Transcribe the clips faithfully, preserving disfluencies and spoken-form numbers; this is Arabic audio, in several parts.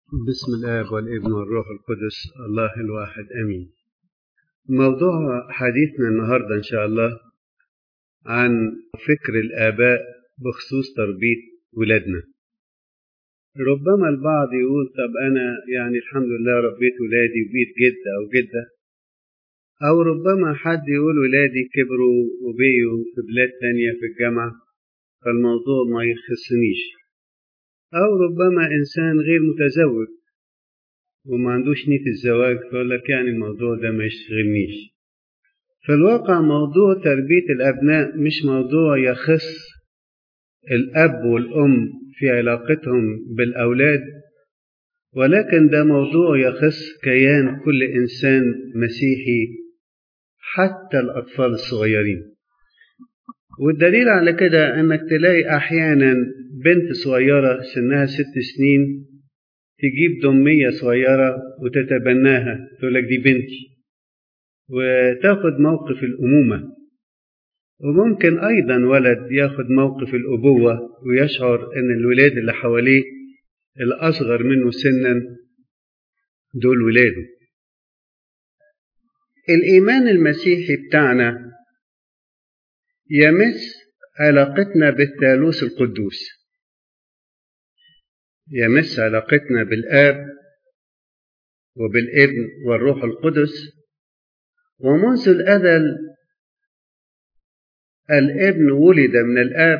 بسم الآب والابن والروح القدس الله الواحد أمين. موضوع حديثنا النهاردة إن شاء الله عن فكر الآباء بخصوص تربية ولادنا. ربما البعض يقول طب أنا يعني الحمد لله ربيت ولادي وبيت جدة أو جدة، أو ربما حد يقول ولادي كبروا وبيوا في بلاد تانية في الجامعة فالموضوع ما يخصنيش، أو ربما إنسان غير متزوج وما عندوش نية الزواج فيقول لك يعني الموضوع ده ما يشغلنيش. في الواقع موضوع تربية الأبناء مش موضوع يخص الأب والأم في علاقتهم بالأولاد، ولكن ده موضوع يخص كيان كل إنسان مسيحي حتى الأطفال الصغيرين. والدليل على كده أنك تلاقي أحيانا بنت صغيرة سنها ست سنين تجيب دمية صغيرة وتتبناها تقول لك دي بنتي وتاخد موقف الأمومة. وممكن أيضا ولد ياخد موقف الأبوة ويشعر أن الولاد اللي حواليه الأصغر منه سنا دول ولاده. الإيمان المسيحي بتاعنا يمس علاقتنا بالثالوث القدوس، يمس علاقتنا بالآب وبالابن والروح القدس. ومنذ الأزل الابن ولد من الآب،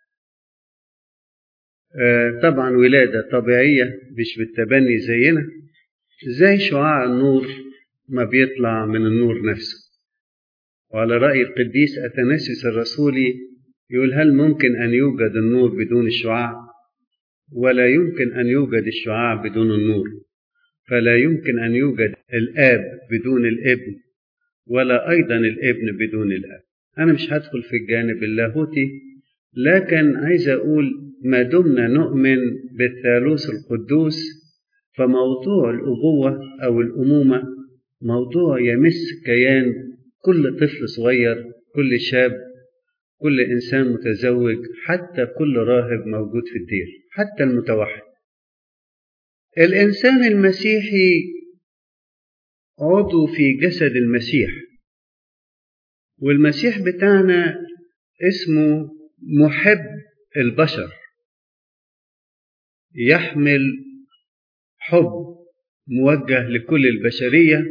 طبعا ولادة طبيعية مش بالتبني زينا، زي شعاع النور ما بيطلع من النور نفسه. وعلى رأي القديس أثناسيوس الرسولي يقول هل ممكن أن يوجد النور بدون الشعاع؟ ولا يمكن أن يوجد الشعاع بدون النور، فلا يمكن أن يوجد الآب بدون الابن، ولا أيضا الابن بدون الآب. أنا مش هدخل في الجانب اللاهوتي، لكن عايز أقول ما دمنا نؤمن بالثالوث القدوس فموضوع الأبوة أو الأمومة موضوع يمس كيان كل طفل صغير، كل شاب، كل إنسان متزوج، حتى كل راهب موجود في الدير، حتى المتوحد. الإنسان المسيحي عضو في جسد المسيح، والمسيح بتاعنا اسمه محب البشر، يحمل حب موجه لكل البشرية،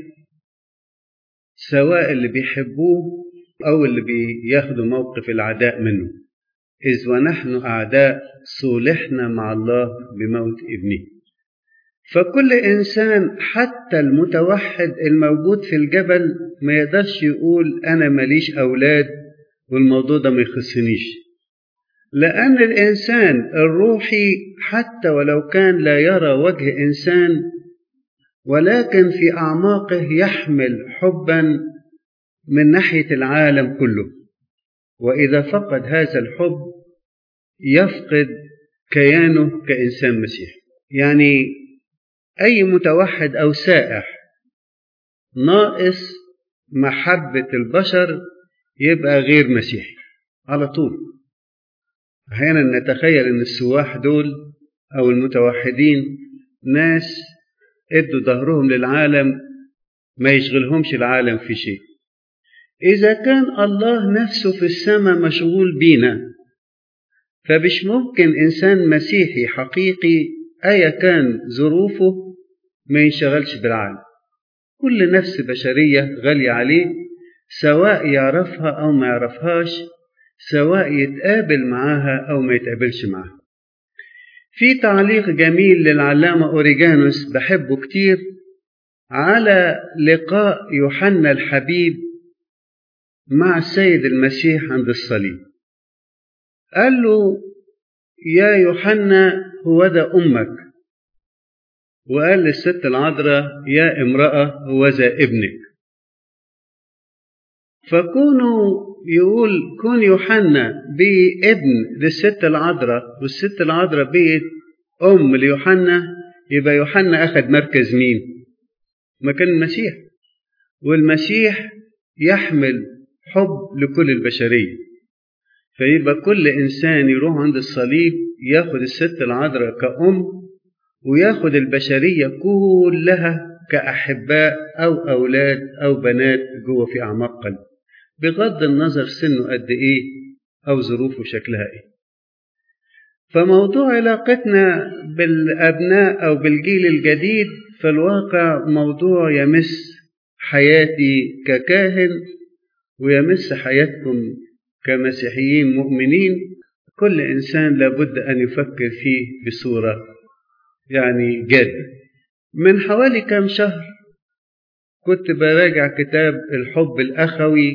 سواء اللي بيحبوه أو اللي بياخدوا موقف العداء منه. إذ ونحن أعداء صلحنا مع الله بموت ابنه. فكل إنسان حتى المتوحد الموجود في الجبل ما يقدرش يقول أنا ماليش أولاد والموضوع ده ما يخصنيش، لأن الإنسان الروحي حتى ولو كان لا يرى وجه إنسان ولكن في أعماقه يحمل حبا من ناحية العالم كله، وإذا فقد هذا الحب يفقد كيانه كإنسان مسيحي. يعني أي متوحد أو سائح ناقص محبة البشر يبقى غير مسيحي على طول. أحيانا نتخيل أن السواح دول أو المتوحدين ناس ادوا ظهرهم للعالم ما يشغلهمش العالم في شيء. إذا كان الله نفسه في السماء مشغول بينا فمش ممكن إنسان مسيحي حقيقي أيا كان ظروفه ما ينشغلش بالعالم. كل نفس بشرية غالية عليه، سواء يعرفها أو ما يعرفهاش، سواء يتقابل معاها أو ما يتقابلش معاها. في تعليق جميل للعلامة أوريجانوس بحبه كتير على لقاء يوحنا الحبيب مع السيد المسيح عند الصليب. قال له يا يوحنا هو ذا أمك، وقال للست العذراء يا امرأة هو ذا ابنك. فكونوا يقول كون يوحنا بابن للست العذراء والست العذراء بيت أم ليوحنا، يبقى يوحنا أخذ مركز مين؟ مكان المسيح. والمسيح يحمل حب لكل البشرية، فيبقى كل إنسان يروح عند الصليب ياخد الست العذراء كأم وياخد البشرية كلها كأحباء أو أولاد أو بنات جوه في أعماق قلبه، بغض النظر سنه قد إيه أو ظروفه شكلها إيه. فموضوع علاقتنا بالأبناء أو بالجيل الجديد في الواقع موضوع يمس حياتي ككاهن ويمس حياتكم كمسيحيين مؤمنين. كل إنسان لابد أن يفكر فيه بصورة يعني جادة. من حوالي كام شهر كنت براجع كتاب الحب الأخوي،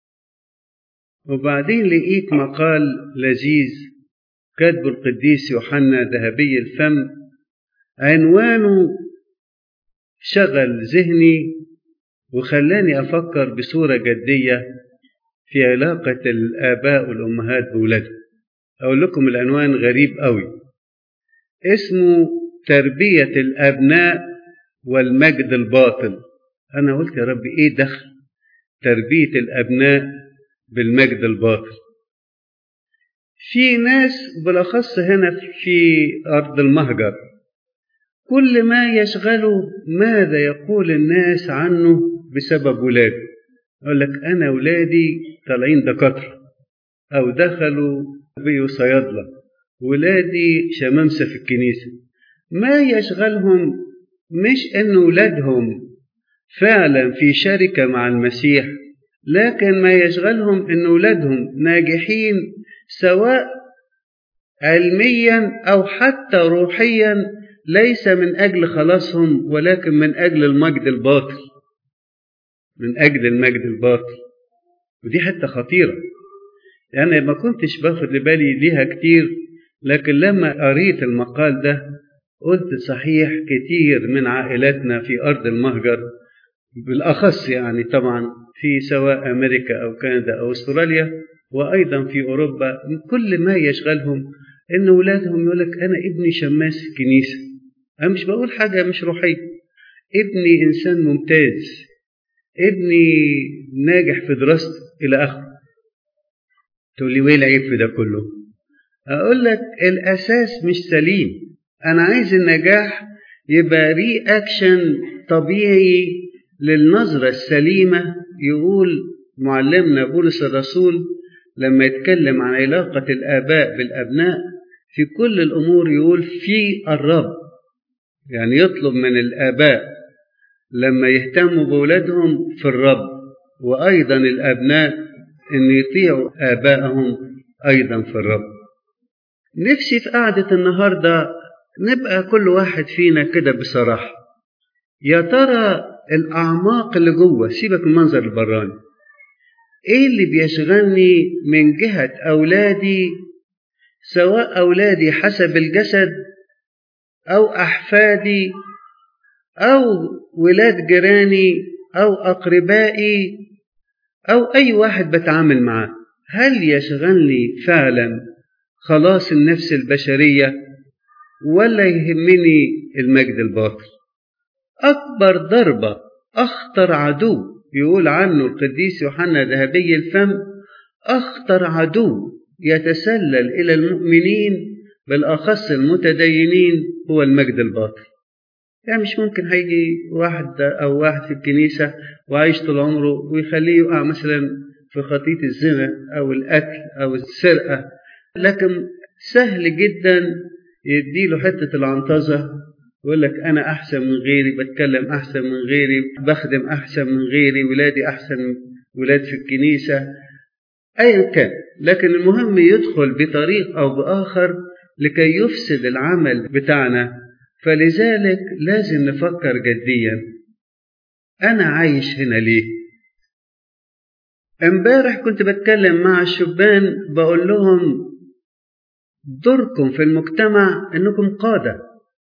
وبعدين لقيت مقال لذيذ كاتبه القديس يوحنا ذهبي الفم، عنوانه شغل ذهني وخلاني أفكر بصورة جدية في علاقة الآباء والأمهات بأولادهم. أقول لكم العنوان غريب قوي، اسمه تربية الأبناء والمجد الباطل. أنا قلت يا رب إيه دخل تربية الأبناء بالمجد الباطل؟ في ناس بالأخص هنا في أرض المهجر كل ما يشغله ماذا يقول الناس عنه بسبب ولاده. يقول لك أنا ولادي طالعين دكاترة أو دخلوا بيو صيادلة، ولادي شمامسة في الكنيسة. ما يشغلهم مش أن ولادهم فعلا في شركة مع المسيح، لكن ما يشغلهم أن ولادهم ناجحين سواء علميا أو حتى روحيا، ليس من أجل خلاصهم ولكن من أجل المجد الباطل، من أجل المجد الباطل. ودي حتة خطيرة، يعني ما كنتش باخد لبالي ليها كتير، لكن لما قريت المقال ده قلت صحيح كتير من عائلاتنا في أرض المهجر بالأخص، يعني طبعا في سواء أمريكا أو كندا أو أستراليا وأيضا في أوروبا، كل ما يشغلهم إن أولادهم يقولك أنا ابني شماس الكنيسة. أنا مش بقول حاجة مش روحية، ابني إنسان ممتاز، ابني ناجح في دراسته إلى آخره. تقول لي وين العيب في ده كله؟ أقول لك الأساس مش سليم. أنا عايز النجاح يبقى ري أكشن طبيعي للنظرة السليمة. يقول معلمنا بولس الرسول لما يتكلم عن علاقة الآباء بالأبناء في كل الأمور يقول في الرب، يعني يطلب من الآباء لما يهتموا بأولادهم في الرب، وأيضا الأبناء أن يطيعوا آبائهم أيضا في الرب. نفسي في قعدة النهاردة نبقى كل واحد فينا كده بصراحة، يا ترى الأعماق اللي جوه، سيبك من المنظر البراني، إيه اللي بيشغلني من جهة أولادي، سواء أولادي حسب الجسد أو أحفادي أو ولاد جيراني أو أقربائي أو أي واحد بتعامل معاه. هل يشغلني فعلا خلاص النفس البشرية ولا يهمني المجد الباطل؟ أكبر ضربة، أخطر عدو يقول عنه القديس يوحنا ذهبي الفم، أخطر عدو يتسلل إلى المؤمنين بالأخص المتدينين هو المجد الباطل. يعني مش ممكن هيجي واحد أو واحد في الكنيسة وعايش طول عمره ويخليه يقع مثلا في خطية الزنا أو القتل أو السرقة، لكن سهل جدا يديله حتة العنطزة ويقول لك أنا أحسن من غيري، بتكلم أحسن من غيري، بخدم أحسن من غيري، ولادي أحسن ولاد في الكنيسة، أيا كان. لكن المهم يدخل بطريق أو بآخر لكي يفسد العمل بتاعنا. فلذلك لازم نفكر جديا، أنا عايش هنا ليه؟ امبارح كنت بتكلم مع الشبان بقول لهم دوركم في المجتمع أنكم قادة،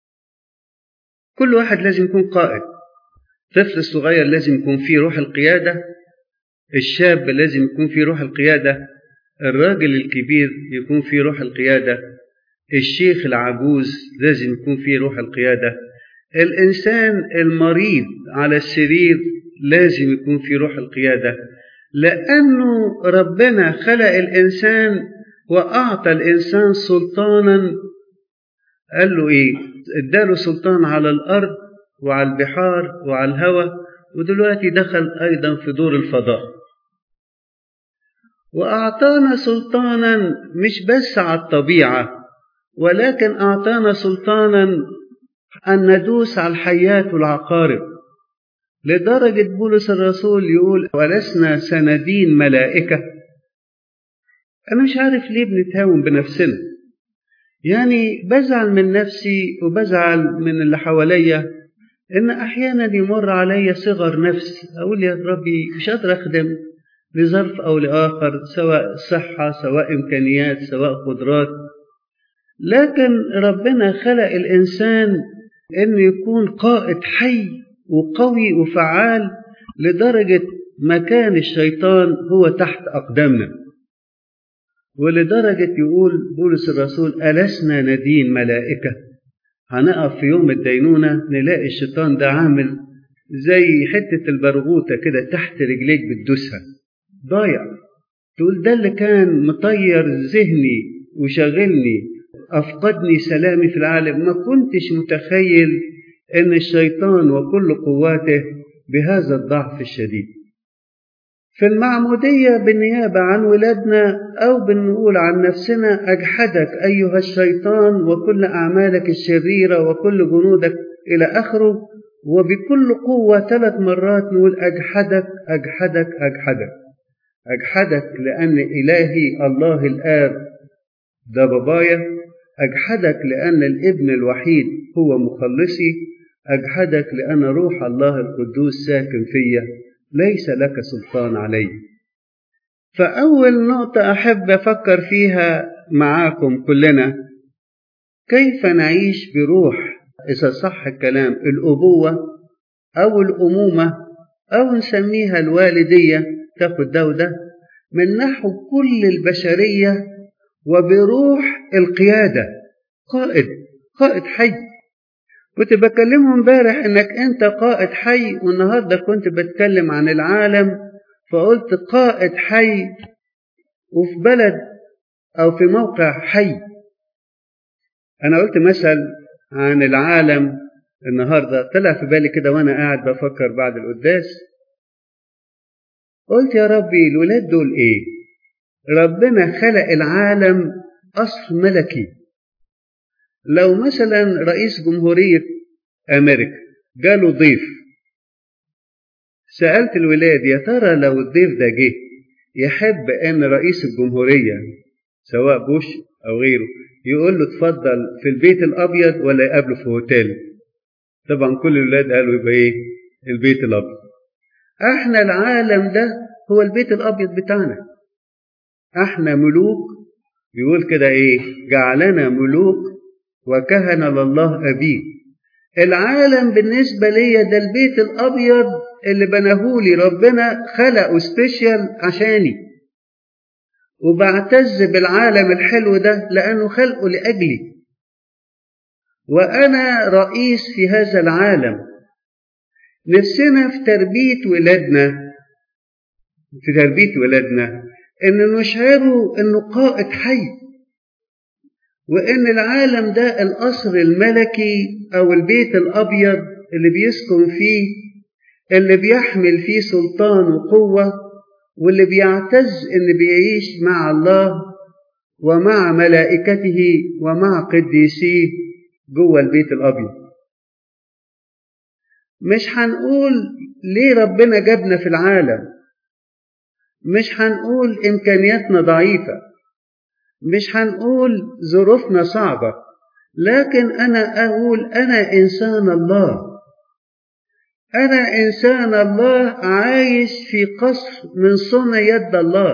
كل واحد لازم يكون قائد. الطفل الصغير لازم يكون فيه روح القيادة، الشاب لازم يكون فيه روح القيادة، الراجل الكبير يكون فيه روح القيادة، الشيخ العجوز لازم يكون فيه روح القيادة، الإنسان المريض على السرير لازم يكون فيه روح القيادة، لأنه ربنا خلق الإنسان وأعطى الإنسان سلطانا قال له إيه؟ اداله سلطان على الأرض وعلى البحار وعلى الهواء، ودلوقتي دخل أيضا في دور الفضاء. وأعطانا سلطانا مش بس على الطبيعة، ولكن أعطانا سلطانا أن ندوس على الحيات والعقارب، لدرجة بولس الرسول يقول ولسنا سندين ملائكة. أنا مش عارف ليه بنتهاون بنفسنا، يعني بزعل من نفسي وبزعل من اللي حواليا إن أحيانا يمر علي صغر نفس، أقول يا ربي مش قادر أخدم لظرف أو لآخر، سواء صحة سواء إمكانيات سواء قدرات، لكن ربنا خلق الإنسان إنه يكون قائد حي وقوي وفعال، لدرجة مكان الشيطان هو تحت أقدامنا، ولدرجة يقول بولس الرسول ألسنا ندين ملائكة. هنقف في يوم الدينونة نلاقي الشيطان ده عامل زي حتة البرغوثة كده تحت رجليك بتدوسها، ضايع. تقول ده اللي كان مطير ذهني وشغلني، أفقدني سلامي في العالم. ما كنتش متخيل أن الشيطان وكل قواته بهذا الضعف الشديد. في المعمودية بالنيابة عن ولادنا أو بنقول عن نفسنا أجحدك أيها الشيطان وكل أعمالك الشريرة وكل جنودك إلى آخره، وبكل قوة ثلاث مرات نقول أجحدك أجحدك أجحدك أجحدك لأن إلهي الله الآب ده بابايا، أجحدك لأن الابن الوحيد هو مخلصي، أجحدك لأن روح الله القدوس ساكن فيا، ليس لك سلطان علي. فأول نقطة أحب أفكر فيها معاكم كلنا، كيف نعيش بروح، إذا صح الكلام، الأبوة أو الأمومة أو نسميها الوالدية، تاخد ده وده من نحو كل البشرية، وبروح القيادة، قائد قائد حي. كنت بكلمهم امبارح انك انت قائد حي، والنهارده كنت بتكلم عن العالم، فقلت قائد حي وفي بلد او في موقع حي. انا قلت مثل عن العالم النهارده طلع في بالي كده وانا قاعد بفكر بعد القداس، قلت يا ربي الولاد دول ايه؟ ربنا خلق العالم قصر ملكي. لو مثلا رئيس جمهورية أمريكا جاله ضيف، سألت الولاد يا ترى لو الضيف ده جه يحب أن رئيس الجمهورية سواء بوش أو غيره يقول له تفضل في البيت الأبيض ولا يقابله في هوتيل؟ طبعا كل الولاد قالوا يبقى إيه؟ البيت الأبيض. احنا العالم ده هو البيت الأبيض بتاعنا، احنا ملوك. يقول كده ايه؟ جعلنا ملوك وكهنة لله أبيه. العالم بالنسبة لي ده البيت الأبيض اللي بناهولي ربنا، خلقه سبيشال عشاني، وبعتز بالعالم الحلو ده لأنه خلقه لأجلي، وأنا رئيس في هذا العالم. نفسنا في تربية ولادنا في تربية ولادنا إن نشعروا إنه قائد حي، وإن العالم ده القصر الملكي أو البيت الأبيض اللي بيسكن فيه، اللي بيحمل فيه سلطان وقوة، واللي بيعتز إن بيعيش مع الله ومع ملائكته ومع قديسيه جوه البيت الأبيض. مش هنقول ليه ربنا جابنا في العالم، مش هنقول إمكانياتنا ضعيفة، مش هنقول ظروفنا صعبة، لكن أنا أقول أنا إنسان الله، أنا إنسان الله عايش في قصر من صنع يد الله،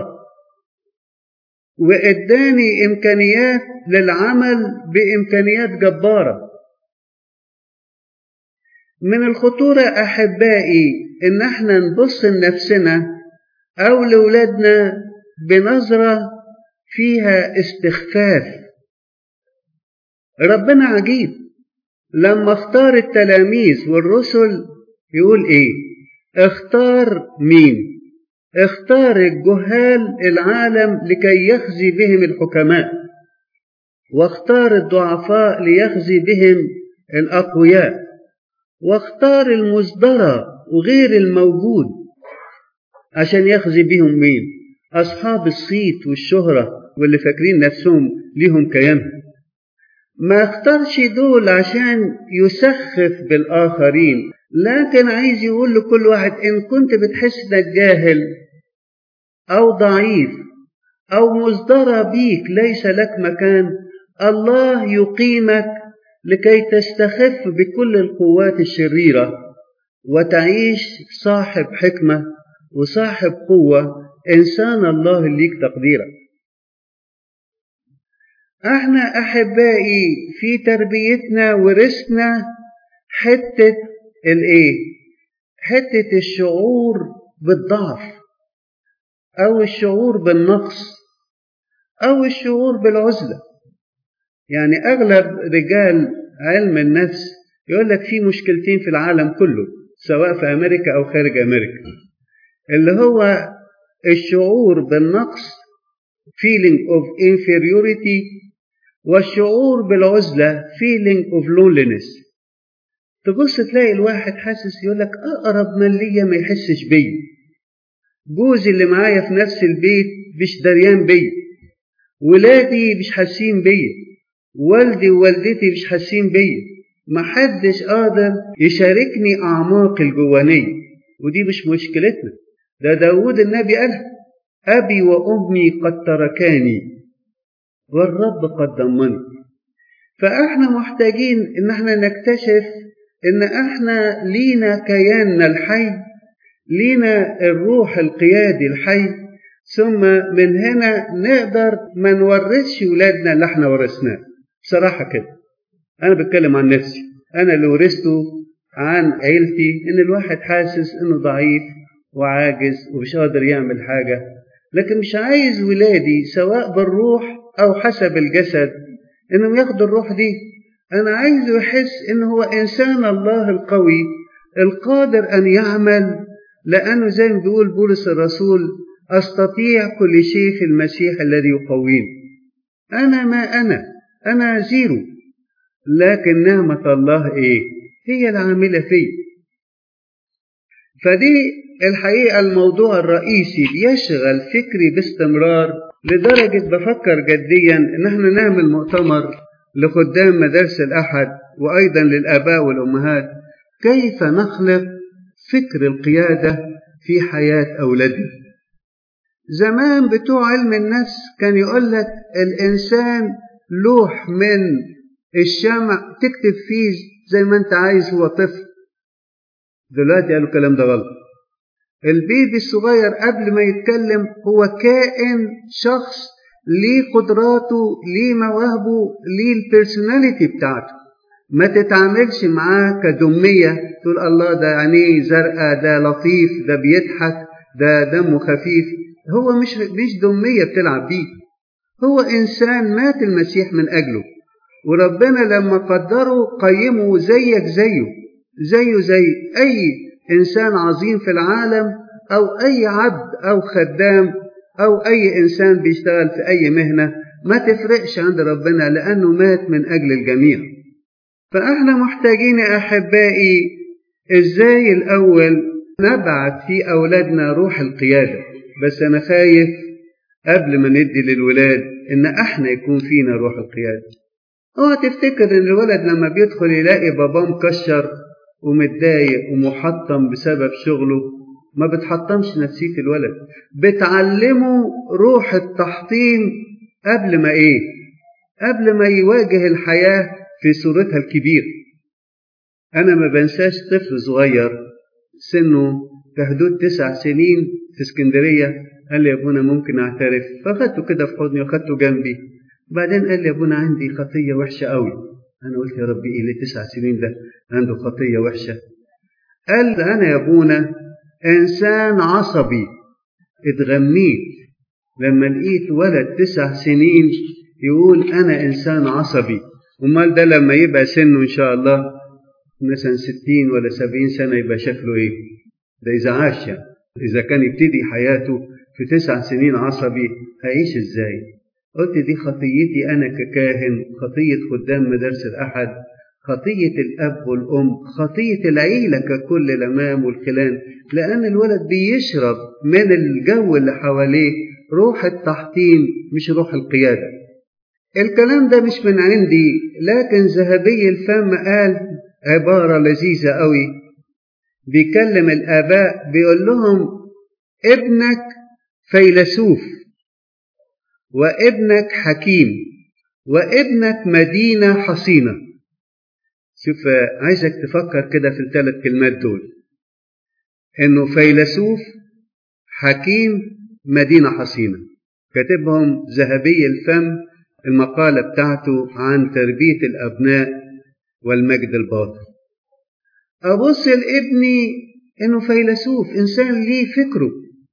وإداني إمكانيات للعمل بإمكانيات جبارة. من الخطورة أحبائي إن احنا نبص لنفسنا أو لأولادنا بنظرة فيها استخفاف. ربنا عجيب، لما اختار التلاميذ والرسل يقول ايه؟ اختار مين؟ اختار الجهال العالم لكي يخزي بهم الحكماء. واختار الضعفاء ليخزي بهم الأقوياء، واختار المزدرى وغير الموجود عشان يخزي بهم مين؟ أصحاب الصيت والشهرة واللي فاكرين نفسهم ليهم كيان. ما اختارش دول عشان يسخف بالآخرين، لكن عايز يقول لكل واحد إن كنت بتحس انك جاهل أو ضعيف أو مزدرى بيك ليس لك مكان، الله يقيمك لكي تستخف بكل القوات الشريرة وتعيش صاحب حكمة وصاحب قوة، إنسان الله اللي ليك تقديرك. احنا أحبائي في تربيتنا ورثنا حتة الايه؟ حتة الشعور بالضعف أو الشعور بالنقص أو الشعور بالعزلة. يعني أغلب رجال علم النفس يقول لك في مشكلتين في العالم كله سواء في أمريكا أو خارج أمريكا، اللي هو الشعور بالنقص feeling of inferiority، والشعور بالعزلة feeling of loneliness. تبص تلاقي الواحد حاسس يقول لك أقرب من ليا ما يحسش بي، جوزي اللي معايا في نفس البيت مش دريان بي، ولادي مش حاسين بي، والدي ووالدتي مش حاسين بي، محدش قادر يشاركني أعماق الجوانية. ودي مش مشكلتنا، ده داود النبي قالها: أبي وأمي قد تركاني والرب قد ضمني. فإحنا محتاجين إن احنا نكتشف إن احنا لينا كياننا الحي، لينا الروح القيادي الحي، ثم من هنا نقدر ما نورثش ولادنا اللي احنا ورثناه. بصراحة كده أنا بتكلم عن نفسي، أنا اللي ورثته عن عيلتي إن الواحد حاسس إنه ضعيف وعاجز ومش قادر يعمل حاجة، لكن مش عايز ولادي سواء بالروح أو حسب الجسد إنهم ياخدوا الروح دي. أنا عايزه يحس إنه هو إنسان الله القوي القادر أن يعمل، لأنه زي ما بيقول بولس الرسول: أستطيع كل شيء في المسيح الذي يقويني. أنا ما أنا أنا زيرو، لكن نعمة الله إيه؟ هي العاملة فيه. فدي الحقيقة الموضوع الرئيسي بيشغل فكري باستمرار، لدرجة بفكر جديا إن احنا نعمل مؤتمر لخدام مدارس الأحد وأيضا للآباء والأمهات، كيف نخلق فكر القيادة في حياة أولادنا. زمان بتوع علم النفس كان يقول لك الإنسان لوح من الشمع تكتب فيه زي ما أنت عايز، هو طفل. دلوقتي قالوا الكلام ده غلط. البيبي الصغير قبل ما يتكلم هو كائن، شخص ليه قدراته، ليه مواهبه، ليه البيرسوناليتي بتاعته. ما تتعاملش معاه كدمية تقول الله ده عينيه زرقاء، ده لطيف، ده بيضحك، ده دمه خفيف. هو مش مش دمية بتلعب بيه، هو إنسان مات المسيح من أجله، وربنا لما قدره قيمه زيك زيه زيه زي أي إنسان عظيم في العالم، أو أي عبد أو خدام أو أي إنسان بيشتغل في أي مهنة. ما تفرقش عند ربنا لأنه مات من أجل الجميع. فإحنا محتاجين أحبائي إزاي الأول نبعث في أولادنا روح القيادة. بس أنا خايف قبل ما ندي للولاد إن إحنا يكون فينا روح القيادة. اوعى تفتكر إن الولد لما بيدخل يلاقي باباه مكشر ومتضايق ومحطم بسبب شغله، ما بتحطمش نفسية الولد، بتعلمه روح التحطيم قبل ما إيه؟ قبل ما يواجه الحياة في صورتها الكبيرة. أنا ما بنساش طفل صغير سنه في حدود تسع سنين في اسكندرية، قال لي يا ابونا ممكن أعترف؟ فأخدته كده في حضني وأخدته جنبي. بعدين قال لي يا ابونا عندي خطية وحشة قوي. أنا قلت يا ربي إيه اللي تسع سنين ده عنده خطية وحشة؟ قال أنا يا ابونا إنسان عصبي. اتغميت لما لقيت ولد تسع سنين يقول أنا إنسان عصبي. ومال ده لما يبقى سنه إن شاء الله مثلا ستين ولا سبعين سنة يبقى شكله إيه؟ ده إذا عاش يعني. إذا كان يبتدي حياته في تسع سنين عصبي هيعيش إزاي؟ قلت دي خطيتي أنا ككاهن، خطية خدام مدارس الأحد، خطية الأب والأم، خطية العيلة ككل الأمام والخلان، لأن الولد بيشرب من الجو اللي حواليه روح التحطيم مش روح القيادة. الكلام ده مش من عندي، لكن ذهبي الفم قال عبارة لذيذة قوي، بيكلم الآباء بيقول لهم ابنك فيلسوف، وابنك حكيم، وابنك مدينة حصينة. شوف، عايزك تفكر كده في الثلاث كلمات دول، انه فيلسوف، حكيم، مدينة حصينة. كاتبهم ذهبي الفم المقالة بتاعته عن تربية الأبناء والمجد الباطن. أبص لابني إنه فيلسوف، إنسان ليه فكره،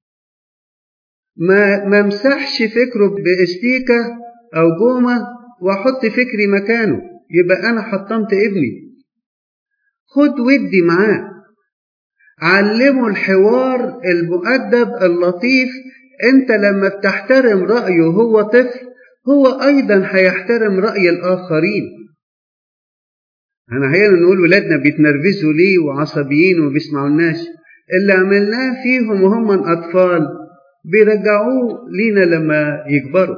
ما ممسحش فكره باستيكة أو جومة وأحط فكري مكانه، يبقى أنا حطمت ابني. خد ودي معاه، علمه الحوار المؤدب اللطيف. أنت لما بتحترم رأيه هو طفل، هو أيضا هيحترم رأي الآخرين. أنا أحيانا نقول ولادنا بيتنرفزوا ليه وعصبيين وما بيسمعوناش، اللي عملناه فيهم وهم أطفال بيرجعوه لينا لما يكبروا.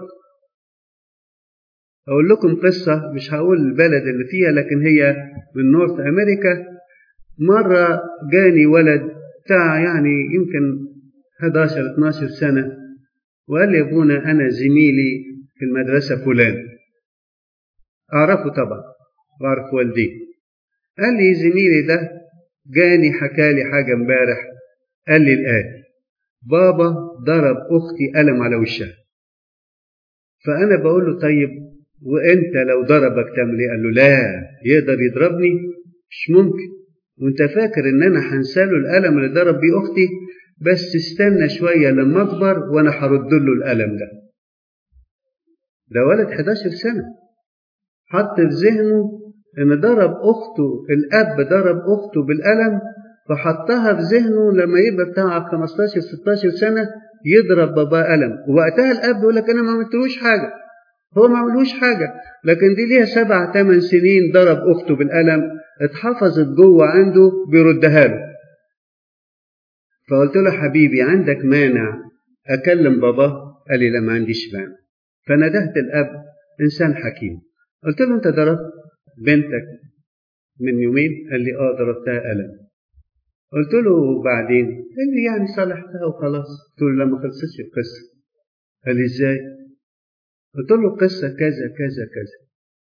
أقول لكم قصة، مش هقول البلد اللي فيها لكن هي من نورث أمريكا. مرة جاني ولد بتاع يعني يمكن إحدى عشرة اثناشر سنة، وقال لي ابونا أنا زميلي في المدرسة فلان، أعرفه طبعا وأعرف والديه. قال لي زميلي ده جاني حكى لي حاجة امبارح، قال لي الآتي: بابا ضرب أختي قلم على وشها. فأنا بقول له طيب وأنت لو ضربك تعمل إيه؟ قال له لا، يقدر يضربني؟ مش ممكن. وأنت فاكر إن أنا هنساله القلم اللي ضرب بيه أختي؟ بس استنى شوية لما أكبر وأنا هرد له القلم ده. ده ولد إحدى عشرة سنة حط في ذهنه إن ضرب أخته، الأب ضرب أخته بالقلم، فحطها في ذهنه لما يبقى بتاع خمستاشر ستاشر سنة يضرب باباه قلم. ووقتها الأب يقول لك أنا ما عملتلوش حاجة، هو ما عملوش حاجة، لكن دي ليها سبع ثمان سنين ضرب أخته بالقلم، اتحفظت جوه عنده بيردها له. فقلت له حبيبي عندك مانع أكلم باباه؟ قال لي لا ما عنديش مانع. فندهت الأب إنسان حكيم، قلت له أنت ضربت بنتك من يومين؟ قال لي آه ضربتها قلم. قلت له بعدين؟ قال لي يعني صلحتها وخلاص. قلت له لا ما خلصتش القصة. قال لي إزاي؟ قلت له القصة كذا كذا كذا.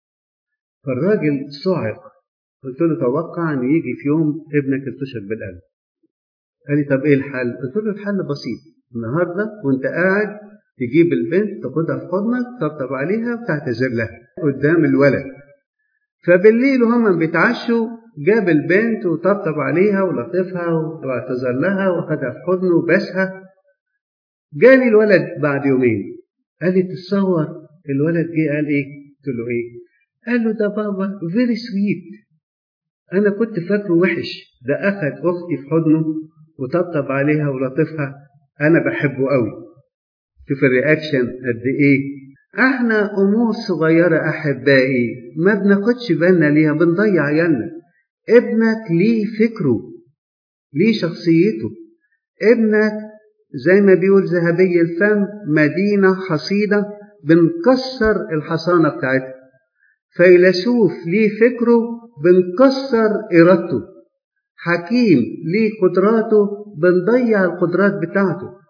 فالراجل صعق. قلت له توقع أن يجي في يوم ابنك ينتشر بالقلم. قال لي طب إيه الحل؟ قلت له الحل بسيط، النهاردة وأنت قاعد تجيب البنت تاخدها في حضنك تطبطب عليها وتعتذر لها قدام الولد. فبالليل وهم بيتعشوا جاب البنت وطبطب عليها ولطفها واعتذر لها واخدها في حضنه وبسها. جاني الولد بعد يومين قال لي تتصور الولد جه قال ايه؟ قلت له ايه؟ قال له ده بابا فيري سويت، انا كنت فاكره وحش، ده اخد اختي في حضنه وطبطب عليها ولطفها، انا بحبه قوي. شوف الرياكشن قد ايه. احنا امور صغيره احبائي ما بناخدش بالنا ليها، بنضيع عيالنا. ابنك ليه فكره، ليه شخصيته. ابنك زي ما بيقول ذهبي الفم مدينه حصينه، بنكسر الحصانه بتاعتها. فيلسوف ليه فكره، بنكسر ارادته. حكيم ليه قدراته، بنضيع القدرات بتاعته.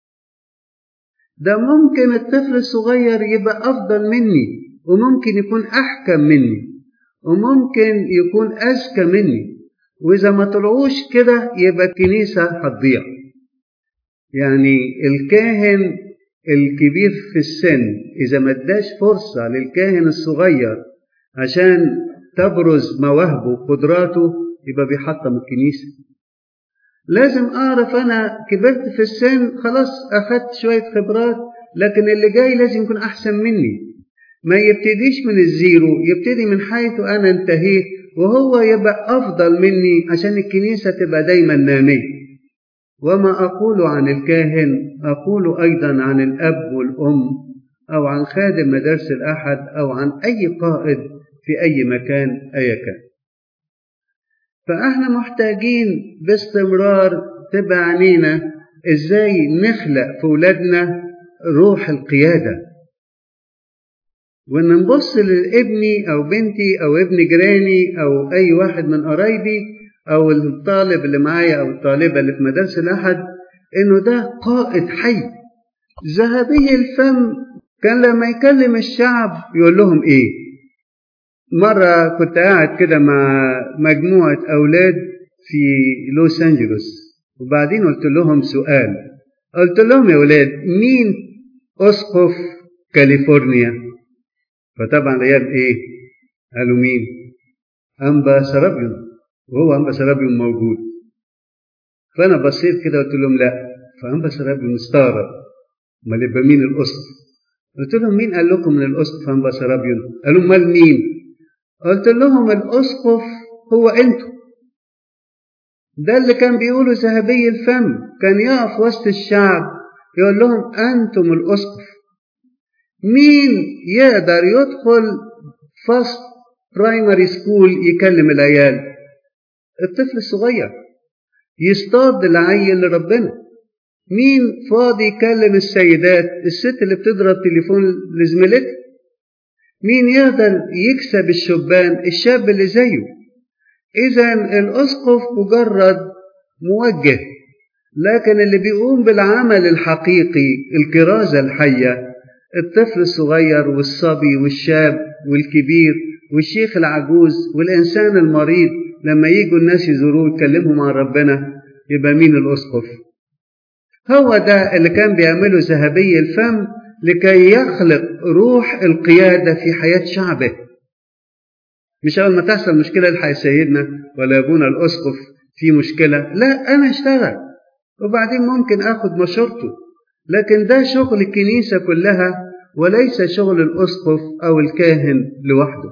ده ممكن الطفل الصغير يبقى أفضل مني، وممكن يكون أحكم مني، وممكن يكون أذكى مني، وإذا ما طلعوش كده يبقى الكنيسة هتضيع. يعني الكاهن الكبير في السن إذا ما اداش فرصة للكاهن الصغير عشان تبرز مواهبه وقدراته يبقى بيحطم الكنيسة. لازم أعرف أنا كبرت في السن خلاص أخدت شوية خبرات، لكن اللي جاي لازم يكون أحسن مني. ما يبتديش من الزيرو، يبتدي من حيث أنا انتهيت وهو يبقى أفضل مني عشان الكنيسة تبقى دايما نامية. وما أقول عن الكاهن أقول أيضا عن الأب والأم أو عن خادم مدارس الأحد أو عن أي قائد في أي مكان أي كان. فإحنا محتاجين باستمرار تبقى عنينا إزاي نخلق في ولادنا روح القيادة، وإن نبص لابني أو بنتي أو ابن جيراني أو أي واحد من قرايبي أو الطالب اللي معايا أو الطالبة اللي في مدارس الأحد إنه ده قائد حي ذهبي الفم. كان لما يكلم الشعب يقول لهم إيه؟ مرة كنت قاعد كده مع مجموعة أولاد في لوس أنجلوس، وبعدين قلت لهم سؤال، قلت لهم يا أولاد مين أسقف كاليفورنيا؟ فطبعا العيال إيه؟ قالوا مين؟ أنبا سرابيون، وهو أنبا سرابيون موجود. فأنا بصيت كده قلت لهم لا، فأنبا سرابيون مستغرب، امال يبقى مين الأسقف؟ قلت لهم مين قال لكم من الأسقف أنبا سرابيون؟ قالوا امال مين؟ قلت لهم الأسقف هو أنتم. ده اللي كان بيقوله ذهبي الفم، كان يقف وسط الشعب يقول لهم أنتم الأسقف. مين يقدر يدخل فصل برايمري سكول يكلم العيال؟ الطفل الصغير يصطاد العيل لربنا. مين فاضي يكلم السيدات؟ الست اللي بتضرب تليفون لزميلتها. مين يقدر يكسب الشبان؟ الشاب اللي زيه. إذن الأسقف مجرد موجه، لكن اللي بيقوم بالعمل الحقيقي الكرازة الحية الطفل الصغير والصبي والشاب والكبير والشيخ العجوز والإنسان المريض. لما ييجوا الناس يزوروه يتكلموا مع ربنا، يبقى مين الأسقف؟ هو ده اللي كان بيعمله ذهبي الفم لكي يخلق روح القيادة في حياة شعبه. مش أول ما تحصل مشكلة الحق سيدنا ولا أبونا الأسقف في مشكلة، لا أنا أشتغل وبعدين ممكن أخذ مشورته، لكن ده شغل الكنيسة كلها وليس شغل الأسقف أو الكاهن لوحده.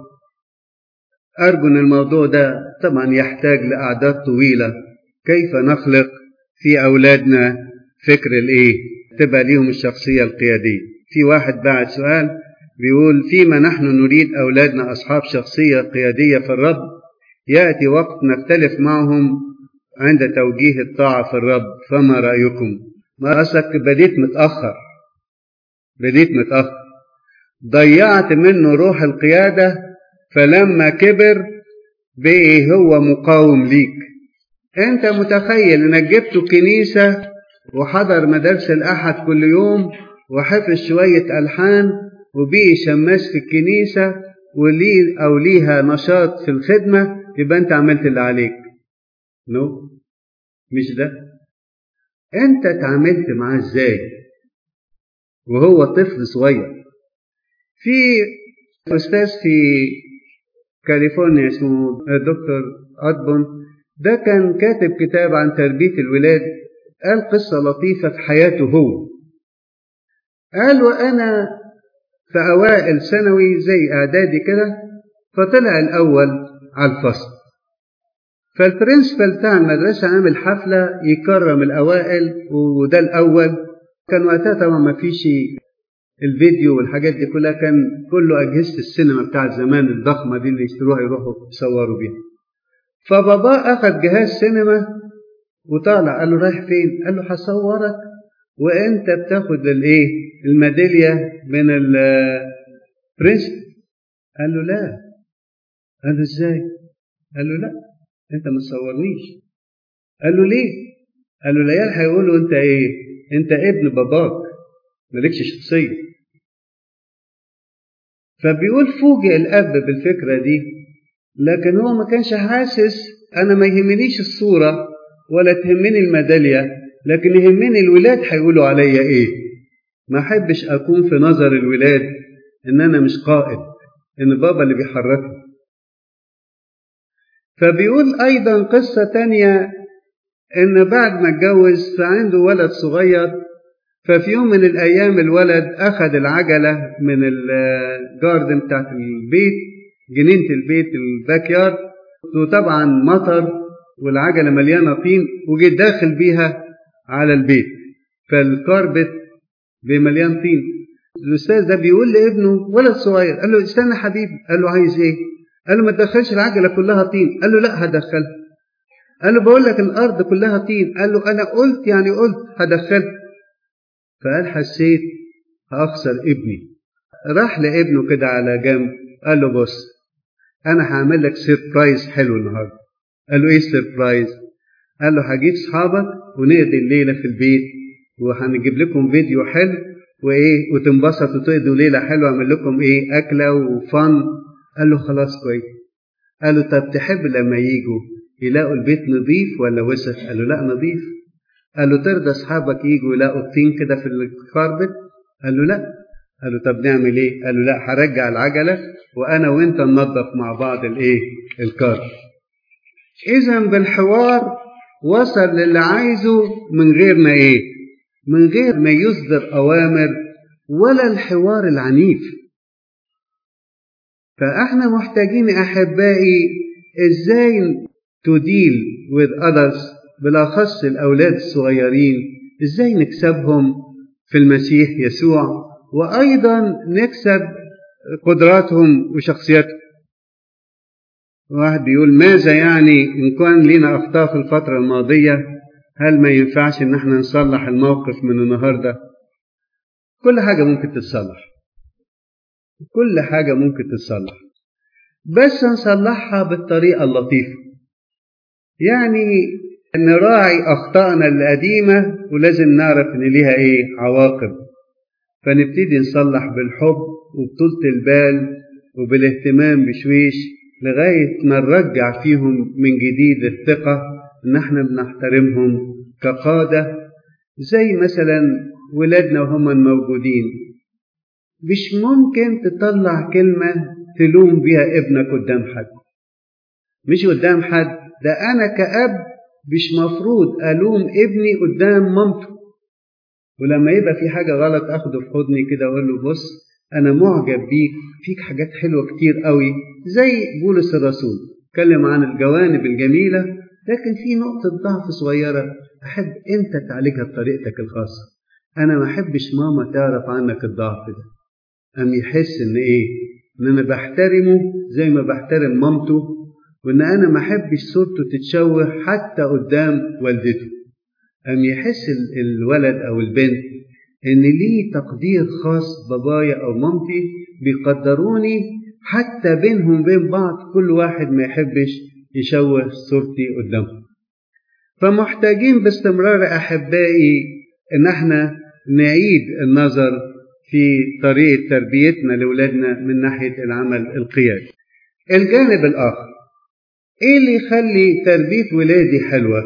أرجو أن الموضوع ده طبعا يحتاج لأعداد طويلة، كيف نخلق في أولادنا فكر الإيه؟ تبقى ليهم الشخصية القيادية. في واحد بعد سؤال بيقول فيما نحن نريد أولادنا أصحاب شخصية قيادية في الرب، يأتي وقت نختلف معهم عند توجيه الطاعة في الرب، فما رأيكم؟ ما أصلك بديت متأخر، بديت متأخر ضيعت منه روح القيادة، فلما كبر بقي هو مقاوم ليك. أنت متخيل أنك جبته كنيسة وحضر مدارس الأحد كل يوم وحفظ شوية ألحان وبقي شماس في الكنيسة وليه أو ليها نشاط في الخدمة، يبقى أنت عملت اللي عليك؟ نو no. مش ده. أنت تعاملت معاه إزاي وهو طفل صغير؟ في أستاذ في كاليفورنيا اسمه دكتور أدبون، ده كان كاتب كتاب عن تربية الولاد، قال قصة لطيفة في حياته هو. قال وأنا في أوائل ثانوي زي إعدادي كده، فطلع الأول على الفصل، فالبرنسبل بتاع المدرسة عامل حفلة يكرم الأوائل وده الأول. كان وقتها طبعا ما فيش الفيديو والحاجات دي كلها، كان كله أجهزة السينما بتاع زمان الضخمة دي اللي يشتروها يروحوا يصوروا بيها. فبابا أخذ جهاز سينما وطالع، قال له رايح فين؟ قال له هصورك وانت بتاخد الايه الميداليه من البرنس. قال له لا. قال له ازاي؟ قال له لا انت ما تصورنيش. قال له ليه؟ قال له العيال هيقولوا انت ايه؟ انت ابن باباك مالكش شخصيه. فبيقول فوجئ الاب بالفكره دي، لكن هو ما كانش حاسس. انا ما يهمنيش الصوره ولا تهمني الميداليه، لكن يهمني الولاد هيقولوا عليا ايه. ما احبش اكون في نظر الولاد ان انا مش قائد، ان بابا اللي بيحركني. فبيقول ايضا قصة تانية، ان بعد ما اتجوز فعنده ولد صغير، ففي يوم من الايام الولد اخذ العجلة من الجاردن بتاعت البيت، جنينة البيت الباك يارد، وطبعا مطر والعجلة مليانة طين، وجي داخل بيها على البيت، فالكاربت بمليان طين. الأستاذ ده بيقول لابنه ولد صغير، قال له استنى حبيبي. قال له عايز إيه؟ قال له ما تدخلش العجلة كلها طين. قال له لا هدخلها. قال له بقول لك الأرض كلها طين. قال له أنا قلت يعني قلت هدخلها. فقال حسيت هأخسر ابني. راح لابنه كده على جنب، قال له بص أنا هعمل لك سيربرايز حلو النهاردة. قال له إيه سيربرايز؟ قال له هجيب صحابك ونقضي الليلة في البيت، وهنجيب لكم فيديو حلو وإيه وتنبسطوا وتقضوا ليلة حلوة، أعمل لكم إيه أكلة وفن. قال له خلاص كويس. قال له طب تحب لما يجوا يلاقوا البيت نظيف ولا وسخ؟ قال له لا نظيف. قال له ترضى أصحابك يجوا يلاقوا الطين كده في الكاربت؟ قال له لا. قال له طب نعمل إيه؟ قال له لا هرجع العجلة وأنا وأنت ننظف مع بعض الإيه الكاربت. إذا بالحوار وصل للي عايزه من غير ما إيه؟ من غير ما يصدر أوامر ولا الحوار العنيف. فإحنا محتاجين أحبائي إزاي to deal with others، بالأخص الأولاد الصغيرين، إزاي نكسبهم في المسيح يسوع، وأيضا نكسب قدراتهم وشخصيتهم. واحد بيقول ماذا يعني إن كان لنا أخطاء في الفترة الماضية، هل ما ينفعش إن احنا نصلح الموقف من النهاردة؟ كل حاجة ممكن تتصلح، كل حاجة ممكن تتصلح، بس نصلحها بالطريقة اللطيفة. يعني نراعي أخطائنا القديمة ولازم نعرف إن ليها إيه عواقب، فنبتدي نصلح بالحب وبطولة البال وبالاهتمام بشويش لغاية ما نرجع فيهم من جديد الثقة إن احنا بنحترمهم كقادة، زي مثلا ولادنا وهم موجودين. مش ممكن تطلع كلمة تلوم بيها ابنك قدام حد، مش قدام حد، ده أنا كأب مش مفروض ألوم ابني قدام مامته. ولما يبقى في حاجة غلط أخده في حضني كده وأقول له بص أنا معجب بيك، فيك حاجات حلوة كتير قوي، زي بولس الرسول اتكلم عن الجوانب الجميلة، لكن في نقطة ضعف صغيرة أحب أنت تعالجها بطريقتك الخاصة. أنا ما أحبش ماما تعرف عنك الضعف ده، أم يحس إن إيه؟ إن أنا بحترمه زي ما بحترم مامته، وإن أنا ما أحبش صورته تتشوه حتى قدام والدته. أم يحس الولد أو البنت إن ليه تقدير خاص، بابايا أو مامتي بيقدروني حتى بينهم بين بعض، كل واحد ما يحبش يشوه صورتي قدامهم. فمحتاجين باستمرار أحبائي إن احنا نعيد النظر في طريقة تربيتنا لأولادنا من ناحية العمل القيادي. الجانب الآخر، إيه اللي يخلي تربية ولادي حلوة؟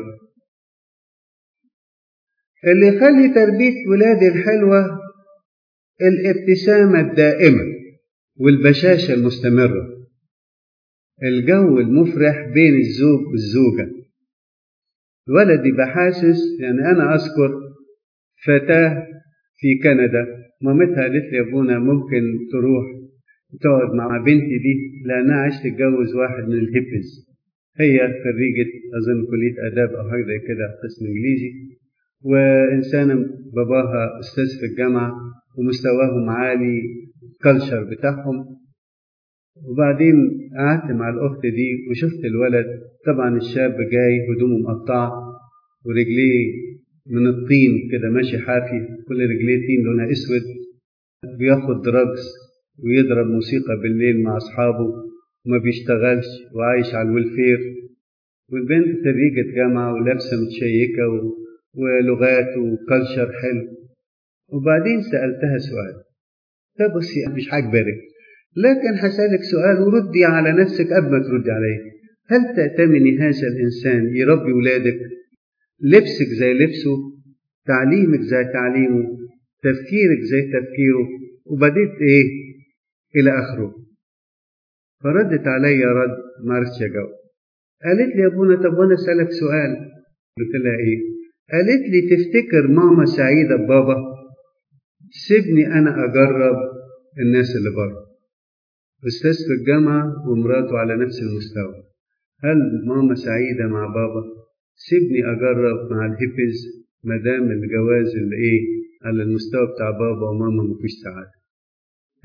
اللي يخلي تربية ولادي الحلوة الابتسامة الدائمة والبشاشة المستمرة، الجو المفرح بين الزوج والزوجة. الولد يبقى حاسس، يعني أنا أذكر فتاة في كندا مامتها قالت لي يا ابونا ممكن تروح تقعد مع بنتي دي لأنها عايز تتجوز واحد من الهيبز، هي خريجة أظن كلية آداب أو حاجة زي كده قسم إنجليزي، وإنسانة باباها أستاذ في الجامعة ومستواهم عالي الكالتشر بتاعهم. وبعدين قعدت مع الأخت دي وشفت الولد، طبعا الشاب جاي هدومه مقطعة ورجليه من الطين كده ماشي حافي، كل رجليه طين لونها اسود، بياخد دراجز ويضرب موسيقى بالليل مع أصحابه وما بيشتغلش وعايش على الويلفير. والبنت خريجة جامعة ولابسة متشيكة و... ولغات وكالتشر حلو. وبعدين سألتها سؤال، طب بصي مش عاجبك لكن هسألك سؤال وردي على نفسك قبل ما تردي عليه، هل تأتمني هذا الإنسان يربي ولادك؟ لبسك زي لبسه، تعليمك زي تعليمه، تفكيرك زي تفكيره، وبديت إيه إلى آخره. فردت علي رد ما عرفتش أجاوب. قالت لي يا ابونا طب وأنا أسألك سؤال. قلت لها إيه؟ قالت لي تفتكر ماما سعيدة ببابا؟ سيبني أنا أجرب الناس اللي بره. أستاذ في الجامعة ومراته على نفس المستوى، هل ماما سعيدة مع بابا؟ سيبني أجرب مع الهيبز مدام الجواز اللي إيه على المستوى بتاع بابا وماما مفيش سعادة.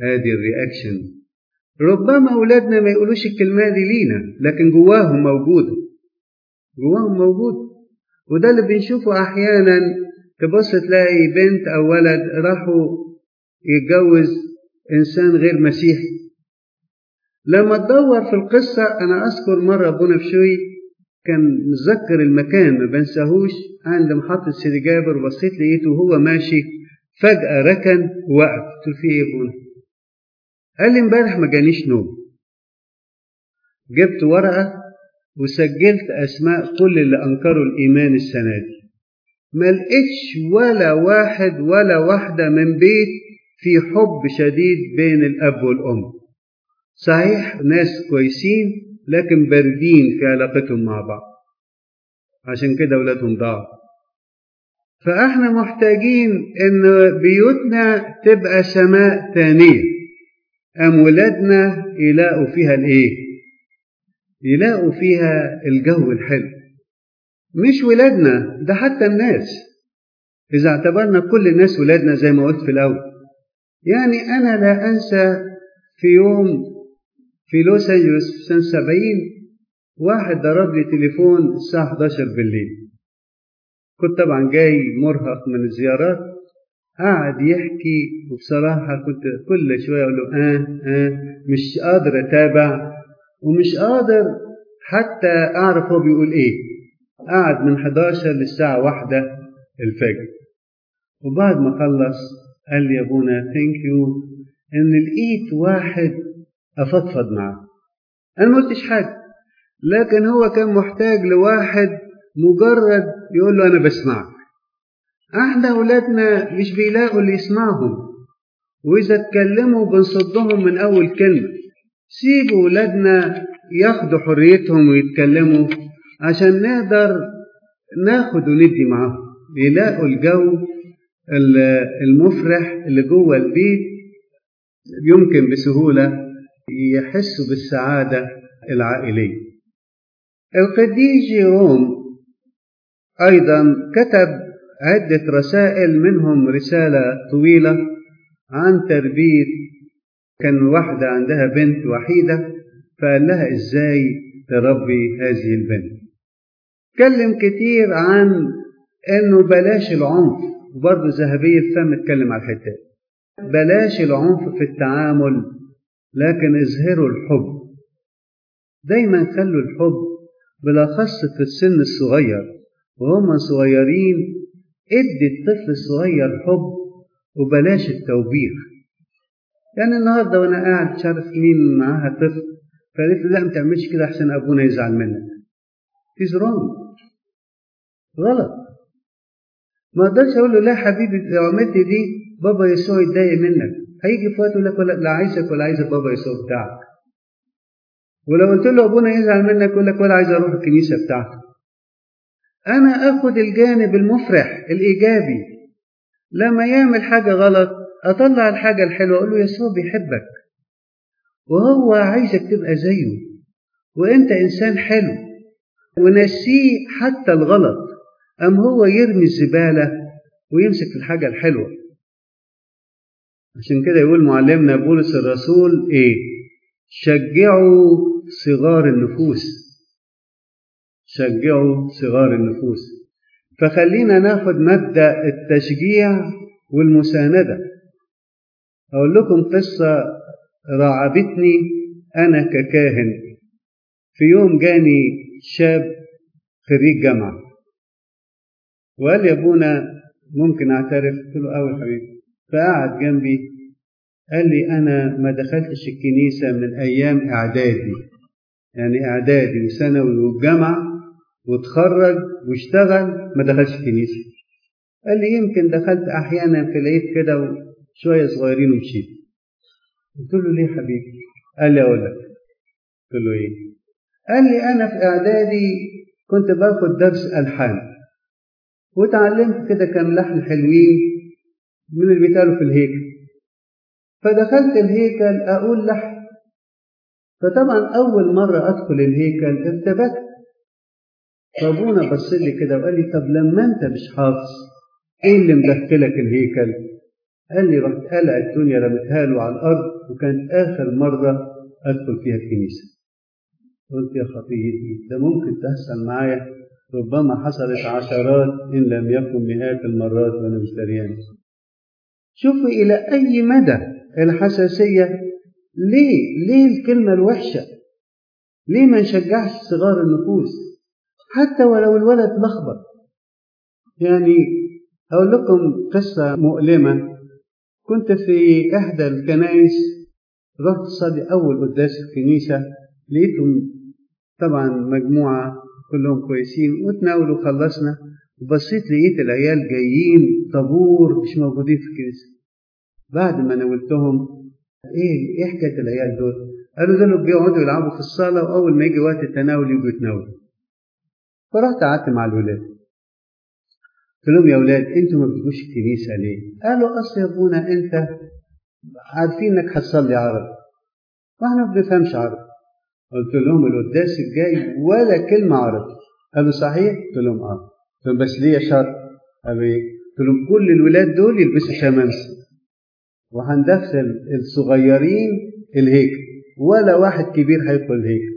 ادي الرياكشن. ربما أولادنا ما يقولوش الكلمة دي لينا، لكن جواهم موجودة، جواهم موجود. وده اللي بنشوفه أحيانا، تبص تلاقي بنت أو ولد راحوا يتجوز إنسان غير مسيحي. لما تدور في القصة، أنا أذكر مرة أبونا بشوي كان متذكر المكان ما بنساهوش، عند محطة سيدي جابر، بصيت لقيته وهو ماشي فجأة ركن ووقف. قلت فيه إيه أبونا؟ قال لي امبارح ما جانيش نوم. جبت ورقة وسجلت أسماء كل اللي أنكروا الإيمان السنة دي. ما لقيتش ولا واحد ولا واحدة من بيت في حب شديد بين الأب والأم. صحيح ناس كويسين، لكن باردين في علاقتهم مع بعض، عشان كده أولادهم ضاعوا. فإحنا محتاجين إن بيوتنا تبقى سماء ثانية، أم ولادنا يلاقوا فيها الإيه؟ يلاقوا فيها الجو الحلو. مش ولادنا ده، حتى الناس، إذا اعتبرنا كل الناس ولادنا زي ما قلت في الأول. يعني أنا لا أنسى في يوم في لوس أنجلوس في سنة سبعين، واحد ضرب لي تليفون الساعة إحدى عشر بالليل. كنت طبعا جاي مرهق من الزيارات، قاعد يحكي، وبصراحة كنت كل شوية أقول له آه آه مش قادر أتابع، ومش قادر حتى أعرف هو بيقول إيه. قاعد من إحدى عشر للساعة واحدة الفجر. وبعد ما خلص قال لي يا أبونا ثانك يو إن لقيت واحد أفضفض معه. أنا ما قلتش حاجة، لكن هو كان محتاج لواحد مجرد يقول له أنا بسمعك. احنا أولادنا مش بيلاقوا اللي يسمعهم، وإذا اتكلموا بنصدهم من أول كلمة. سيبوا أولادنا ياخدوا حريتهم ويتكلموا، عشان نقدر ناخد وندي معاهم، يلاقوا الجو المفرح اللي جوه البيت. يمكن بسهولة يحسوا بالسعادة العائلية. القديس جيروم أيضا كتب عدة رسائل، منهم رسالة طويلة عن تربية. كان واحدة عندها بنت وحيدة، فقال لها إزاي تربي هذه البنت. اتكلم كتير عن إنه بلاش العنف، وبرضه ذهبي الفم اتكلم على الحتة. بلاش العنف في التعامل، لكن اظهروا الحب. دايما خلوا الحب، بالأخص في السن الصغير وهم صغيرين. ادي الطفل الصغير حب وبلاش التوبيخ. يعني النهارده وانا قاعد مش عارف مين معاها طفل، فقالت لي لا ما تعملش كده احسن ابونا يزعل منك. It's wrong، غلط. ما اقدرش اقول له لا حبيبي لو عملت دي بابا يسوع يتضايق منك. هيجي في وقت يقول لك لا عايزك ولا عايز بابا يسوع بتاعك. ولو قلت له ابونا يزعل منك يقول لك ولا عايز اروح الكنيسه بتاعته. انا اخد الجانب المفرح الايجابي. لما يعمل حاجه غلط اطلع الحاجه الحلوه، اقول له يسوع بيحبك وهو عايزك تبقى زيه، وانت انسان حلو، ونسيه حتى الغلط. ام هو يرمي الزباله ويمسك في الحاجه الحلوه. عشان كده يقول معلمنا بولس الرسول ايه؟ شجعوا صغار النفوس، شجعوا صغار النفوس. فخلينا ناخد مبدأ التشجيع والمساندة. أقول لكم قصة رعبتني أنا ككاهن. في يوم جاني شاب خريج جامعة وقال لي يا أبونا ممكن أعترف؟ قلت له أوي حبيبي. فقعد جنبي قال لي أنا ما دخلتش الكنيسة من أيام إعدادي، يعني إعدادي وثانوي والجامعة وتخرج واشتغل ما دخلش الكنيسة. قال لي يمكن دخلت أحيانا في العيد كده وشوية صغيرين ومشيت. قلت له ليه حبيبي؟ قال لي أقول لك. قلت له إيه؟ قال لي أنا في إعدادي كنت باخد درس ألحان، وتعلمت كده كام لحن حلوين من اللي بيتقالوا في الهيكل. فدخلت الهيكل أقول لحن، فطبعا أول مرة أدخل الهيكل ارتبكت. فأبونا بص لي كده وقال لي طب لما أنت مش حافظ إيه اللي مدخلك الهيكل؟ قال لي رحت قلع الدنيا رمتها له على الأرض، وكانت آخر مرة أدخل فيها الكنيسة. قلت يا خطيتي ده ممكن تحصل معايا، ربما حصلت عشرات إن لم يكن مئات المرات وأنا مش دريان. شوفوا إلى أي مدى الحساسية. ليه؟ ليه الكلمة الوحشة؟ ليه ما نشجعش صغار النفوس حتى ولو الولد لخبط؟ يعني أقول لكم قصة مؤلمة. كنت في إحدى الكنائس، رحت أصلي أول قداس في الكنيسة، لقيتهم طبعا مجموعة كلهم كويسين وتناولوا خلصنا، وبصيت لقيت العيال جايين طابور مش موجودين في الكنيسة. بعد ما ناولتهم ايه ايه حكايه العيال دول؟ قالوا دول بيقعدوا يلعبوا في الصاله، واول ما يجي وقت التناول يجوا يتناولوا. فرحت قعدت مع الولاد قلت لهم يا اولاد انتوا ما بتجوش الكنيسه ليه؟ قالوا اصل يا ابونا انت عارفين انك هتصلي عربي واحنا ما بنفهمش عربي. قلت لهم القداس الجاي ولا كلمه عربي. قالوا صحيح؟ قلت لهم اه. قلت لهم بس ليه شرط؟ قالوا ايه؟ قلت لهم كل الولاد دول يلبسوا شمامسه، وهندخل الصغيرين الهيكل، ولا واحد كبير هيدخل الهيكل.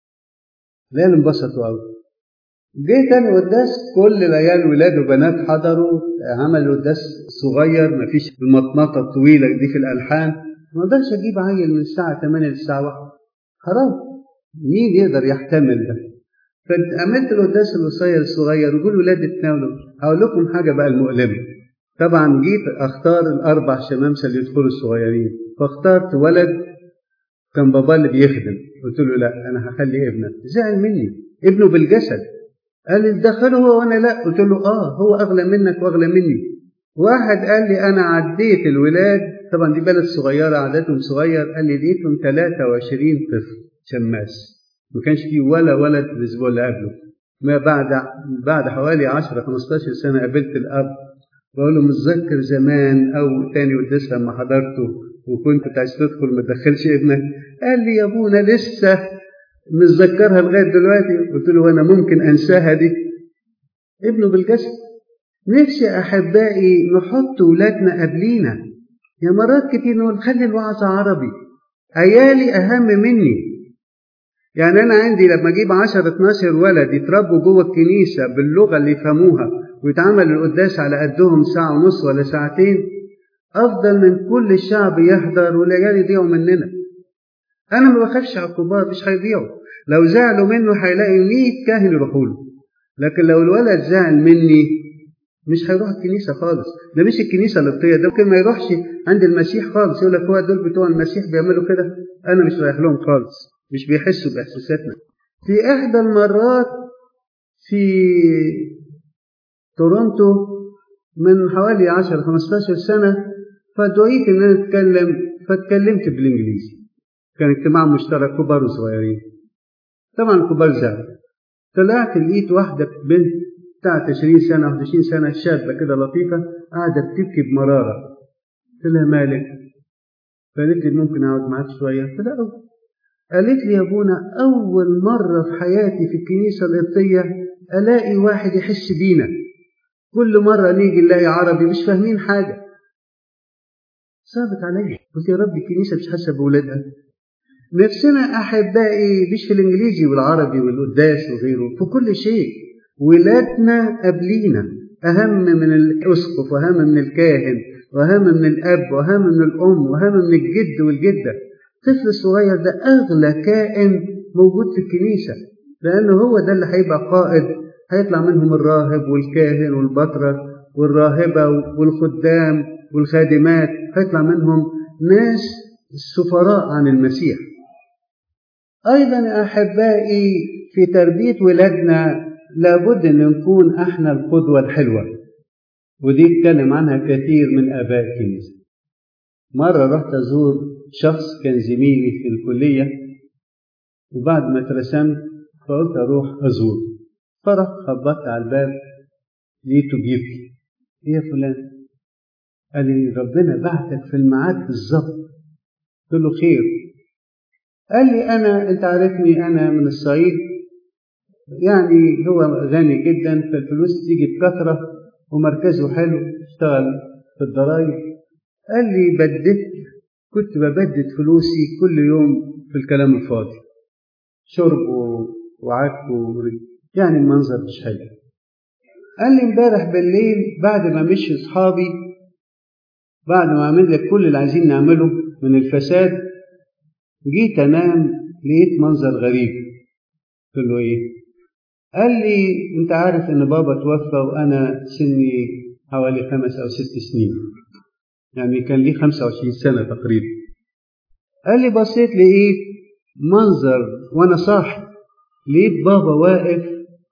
لا انبسطوا قوي. جه تاني قداس كل العيال ولاد وبنات حضروا، عملوا قداس صغير ما فيش المطمطه الطويله دي في الالحان. ما اقدرش اجيب عيل من الساعه ثمانية للساعه واحدة، حرام، مين يقدر يحتمل ده؟ فعملت القداس القصير الصغير وقول ولاد اتناولوا. هقول لكم حاجه بقى المؤلمه. طبعا جيت اختار الاربع شمامسه اللي يدخلوا الصغيرين، فاخترت ولد كان بابا اللي بيخدم. قلت له لا انا هخلي ابنك. زعل مني، ابنه بالجسد. قال لي دخله هو وانا لا. قلت له اه هو اغلى منك واغلى مني. واحد قال لي انا عديت الولاد، طبعا دي بلد صغيره عددهم صغير، قال لي لقيتهم ثلاثة وعشرين طفل شماس، ما كانش فيه ولا ولد الاسبوع اللي قبله. ما بعد بعد حوالي عشرة خمستاشر سنه قابلت الاب بقول له متذكر زمان او تاني قداس لما حضرته وكنت عايز تدخل ما تدخلش ابنك؟ قال لي يا ابونا لسه متذكرها لغايه دلوقتي. قلت له وانا ممكن انساها دي؟ ابنه بالجسد. نفسي احبائي نحط ولادنا قبلينا. يا مرات كتير نقول خلي الوعظه عربي، عيالي اهم مني. يعني انا عندي لما اجيب عشرة اتناشر ولد يتربوا جوه الكنيسه باللغه اللي يفهموها ويتعمل القداس على قدهم ساعه ونص ولا ساعتين، افضل من كل الشعب يحضر والعيال يضيعوا مننا. انا ما بخافش على الكبار، مش هيضيعوا. لو زعلوا منه هيلاقي مية كاهن يروحوا له، لكن لو الولد زعل مني مش هيروح الكنيسه خالص. ده مش الكنيسه القبطيه، ده ممكن ما يروحش عند المسيح خالص. يقول لك هو دول بتوع المسيح بيعملوا كده، انا مش رايح لهم خالص، مش بيحسوا باحساساتنا. في احدى المرات في تورونتو من حوالي عشرة خمستاشر سنه، فدعيت ان انا اتكلم، فاتكلمت بالانجليزي. كان اجتماع مشترك كبار وصغيرين. طبعا الكبار زعلوا. طلعت لقيت واحده بنت بتاعت عشرين سنه واحد وعشرين سنه، شابه كده لطيفه، قاعده بتبكي بمراره. قلت لها مالك؟ فقالت لي ممكن اقعد معاك شويه؟ قلت لها أوه. قالت لي يا ابونا اول مره في حياتي في الكنيسه القبطيه الاقي واحد يحس بينا. كل مره نيجي نلاقي عربي مش فاهمين حاجه. صعبت عليا، قلت يا رب الكنيسه مش حاسه باولادها. نفسنا احبائي مش في الانجليزي والعربي والقداس وغيره، في كل شيء ولادنا قبلينا اهم من الاسقف واهم من الكاهن واهم من الاب واهم من الام واهم من الجد والجده. الطفل الصغير ده اغلى كائن موجود في الكنيسه، لانه هو ده اللي هيبقى قائد. هيطلع منهم الراهب والكاهن والبطرك والراهبه والخدام والخادمات، هيطلع منهم ناس سفراء عن المسيح. أيضا أحبائي في تربية ولادنا لابد أن نكون احنا القدوة الحلوة، ودي اتكلم عنها كثير من آباء الكنيسة. مرة رحت أزور شخص كان زميلي في الكلية، وبعد ما اترسمت فقلت أروح أزور، فرحت خبطت على الباب لقيته بيبكي. إيه يا فلان؟ قال لي ربنا بعتك في الميعاد بالظبط. قلت له خير؟ قال لي أنا أنت عارفني أنا من الصعيد، يعني هو غني جدا فالفلوس تيجي بكثرة ومركزه حلو، اشتغل في الضرايب، قال لي بددت، كنت ببدد فلوسي كل يوم في الكلام الفاضي، شرب وعك يعني المنظر مش حلو. قال لي امبارح بالليل بعد ما مشي اصحابي، بعد ما عملنا كل اللي عايزين نعمله من الفساد، جيت انام لقيت منظر غريب. قلت له ايه؟ قال لي انت عارف ان بابا توفى وانا سني حوالي خمس او ست سنين، يعني كان لي خمسة وعشرين سنة تقريبا. قال لي بصيت لقيت منظر وانا صاحي، لقيت بابا واقف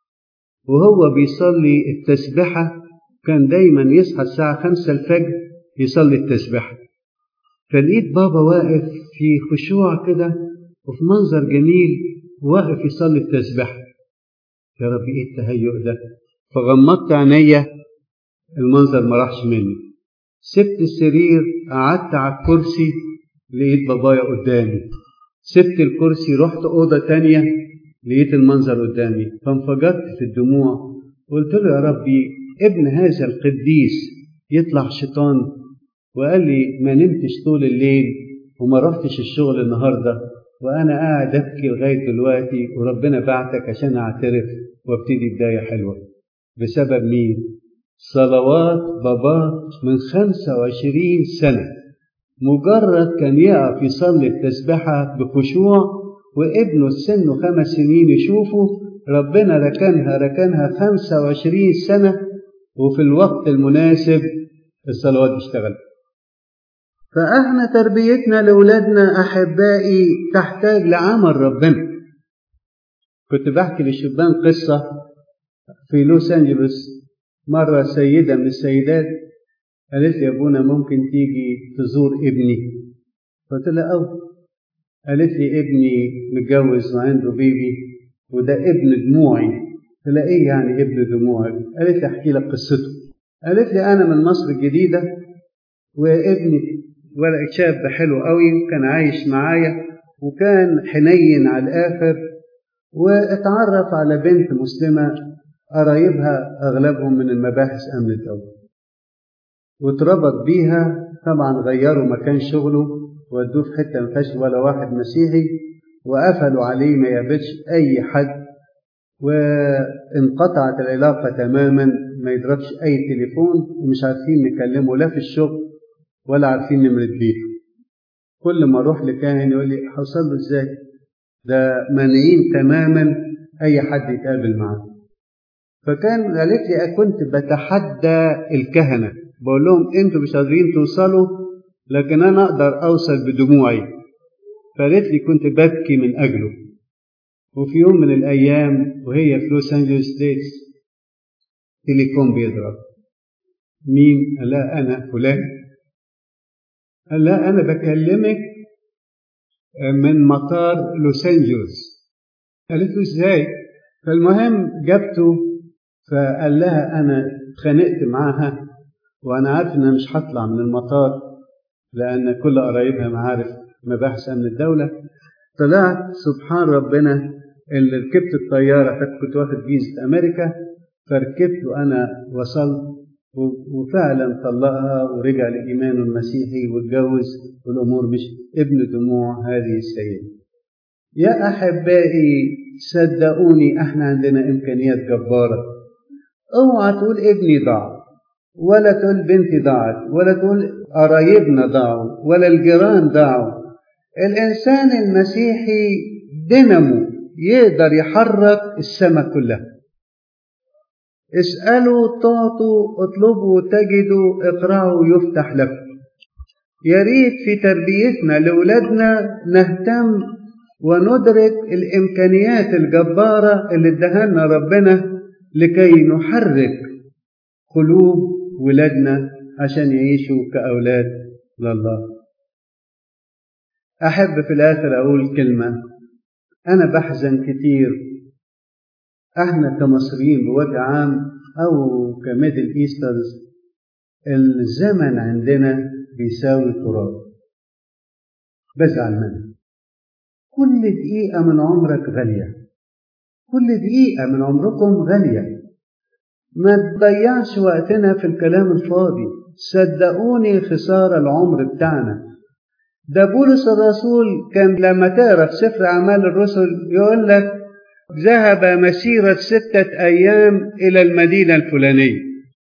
وهو بيصلي التسبحة. كان دايما يصحى الساعة خمسة الفجر يصلي التسبحة، فلقيت بابا واقف في خشوع كده وفي منظر جميل واقف يصلي التسبحة. يا رب ايه التهيؤ ده؟ فغمضت عينيا، المنظر ما راحش مني. سبت السرير، قعدت على الكرسي، لقيت بابايا قدامي. سبت الكرسي، رحت أوضة تانية، لقيت المنظر قدامي، فانفجرت في الدموع. قلت له يا ربي ابن هذا القديس يطلع شيطان؟ وقال لي ما نمتش طول الليل وما رحتش الشغل النهاردة وأنا قاعد أبكي لغاية دلوقتي، وربنا بعتك عشان أعترف وابتدي بداية حلوة. بسبب مين؟ صلوات بابا من خمسة وعشرين سنة. مجرد كان يقف يصلي التسبحة بخشوع وابنه سنه خمس سنين يشوفه، ربنا ركنها ركنها خمسة وعشرين سنة، وفي الوقت المناسب الصلوات اشتغلت. فاحنا تربيتنا لأولادنا أحبائي تحتاج لعمل ربنا. كنت بحكي للشبان قصة في لوس أنجلوس. مرة سيدة من السيدات قالت لي يا ابونا ممكن تيجي تزور ابني؟ قلت لها أو. قالت لي ابني متجوز وعنده بيبي وده ابن دموعي. قلت لها ايه يعني ابن دموعي؟ قالت لي احكي لك قصته. قالت لي انا من مصر الجديدة وابني ولد شاب حلو قوي وكان عايش معايا وكان حنين على الآخر، واتعرف على بنت مسلمة قرايبها أغلبهم من المباحث أمن الدولة، واتربط بيها. طبعا غيروا مكان شغله ودوه في حتة ما فيهاش ولا واحد مسيحي، وقفلوا عليه ما يقابلش أي حد، وانقطعت العلاقة تماما، ما يضربش أي تليفون، ومش عارفين نكلمه لا في الشغل ولا عارفين نمرة بيته. كل ما أروح لكاهن يقول لي حوصل له إزاي؟ ده مانعين تماما أي حد يتقابل معاه. فكان قالت لي كنت بتحدى الكهنة، بقول لهم انتوا مش قادرين توصلوا لكن انا اقدر اوصل بدموعي. فقالت لي كنت ببكي من اجله. وفي يوم من الايام وهي في لوس انجلوس ستيتس تليفون بيضرب. مين؟ قال لا انا فلان. قال لا انا بكلمك من مطار لوس انجلوس. قالت له ازاي؟ فالمهم جابته، فقال لها انا اتخانقت معاها وانا عارف ان انا مش هطلع من المطار لان كل قرايبها معارف مباحث امن الدوله. طلعت سبحان ربنا اللي ركبت الطياره، كنت واخد فيزا امريكا، فركبت وانا وصلت وفعلا طلقها ورجع لايمانه المسيحي واتجوز والامور مش ابن دموع هذه السيده. يا احبائي صدقوني احنا عندنا امكانيات جباره. اوعى تقول ابني ضاع، ولا تقول بنتي ضاعت، ولا تقول قرايبنا ضاعوا، ولا الجيران ضاعوا. الإنسان المسيحي دينامو يقدر يحرك السماء كلها. اسألوا تعطوا، اطلبوا تجدوا، اقرأوا يفتح لكم. يا ريت في تربيتنا لأولادنا نهتم وندرك الإمكانيات الجبارة اللي ادهلنا ربنا لكي نحرك قلوب ولادنا عشان يعيشوا كأولاد لله. أحب في الآخر أقول كلمة. أنا بحزن كتير احنا كمصريين بوجه عام أو كميدل إيسترز، الزمن عندنا بيساوي تراب. بزعل منه. كل دقيقة من عمرك غالية، كل دقيقة من عمركم غالية. ما تضيعش وقتنا في الكلام الفاضي. صدقوني خسارة العمر بتاعنا. ده بولس الرسول كان لما تقرأ في سفر أعمال الرسل يقول لك ذهب مسيرة ستة أيام إلى المدينة الفلانية،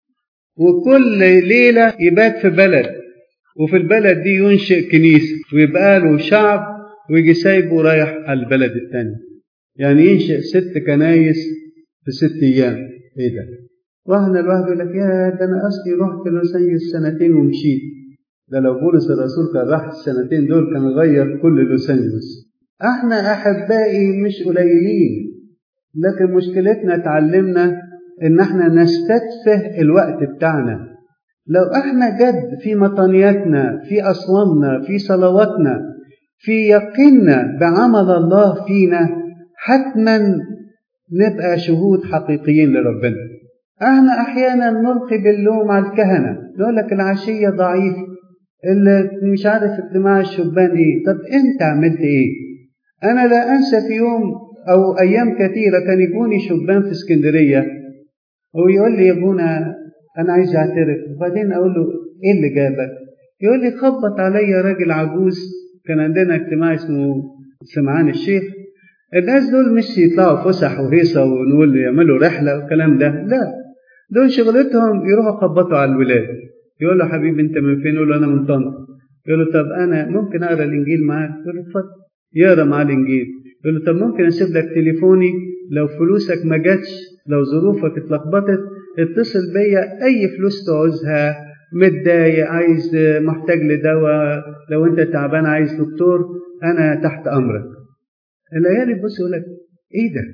وكل ليلة يبات في بلد، وفي البلد دي ينشئ كنيسة ويبقى له شعب ويجي سايبه رايح على البلد التاني. يعني ينشئ ست كنايس في ست أيام. إيه ده؟ واحنا الواحد يقول لك يا ده أنا أصلي رحت لوس أنجلوس سنتين ومشيت. ده لو بولس الرسول كان راح السنتين دول كان غير كل لوس أنجلوس. احنا أحبائي مش قليلين، لكن مشكلتنا اتعلمنا إن احنا نستتفه الوقت بتاعنا. لو احنا جد في مطانياتنا، في أصوامنا، في صلواتنا، في يقيننا بعمل الله فينا، حتما نبقى شهود حقيقيين لربنا. احنا احيانا نلقي باللوم على الكهنة، نقول لك العشية ضعيف، اللي مش عارف اجتماع الشبان ايه. طب انت عملت ايه؟ انا لا انسى في يوم او ايام كثيرة كان يجوني شبان في اسكندرية ويقول لي يا ابونا انا عايز اعترف، وبعدين اقول له ايه اللي جابك؟ يقول لي خبط عليا راجل عجوز، كان عندنا اجتماع اسمه سمعان الشيخ. الناس دول مش يطلعوا فسح وهيصة ونقول يعملوا رحلة والكلام ده، لا، دول شغلتهم يروحوا خبطوا على الولاد. يقول له حبيبي انت من فين؟ يقول له انا من طنطا. يقول له طب انا ممكن اقرا الانجيل معاك؟ يقول له اتفضل. يقرا معاه الانجيل. يقول له طب ممكن اسيب لك تليفوني لو فلوسك ما جاتش، لو ظروفك اتلخبطت اتصل بيا، اي فلوس تعوزها، متضايق، عايز، محتاج لدواء، لو انت تعبان عايز دكتور، انا تحت امرك. العيال يبص يقول لك ايه ده؟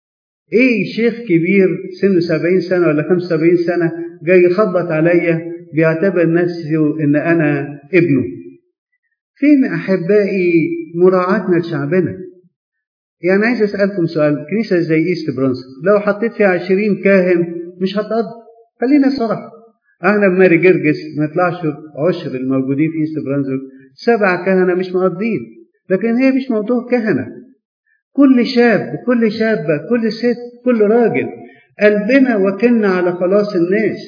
ايه شيخ كبير سنه سبعين سنة ولا خمسة وسبعين سنة جاي يخبط عليا بيعتبر نفسه ان انا ابنه؟ فين احبائي مراعاتنا لشعبنا؟ يعني عايز اسألكم سؤال، كنيسة زي ايست برونسون لو حطيت فيها عشرين كاهن مش هتقضي. خلينا صراحة، احنا بماري جرجس ما يطلعش عشر الموجودين في ايست برونسون، سبع كهنة مش مقضين. لكن هي مش موضوع كهنة، كل شاب، كل شابة، كل ست، كل راجل قلبنا وكلنا على خلاص الناس.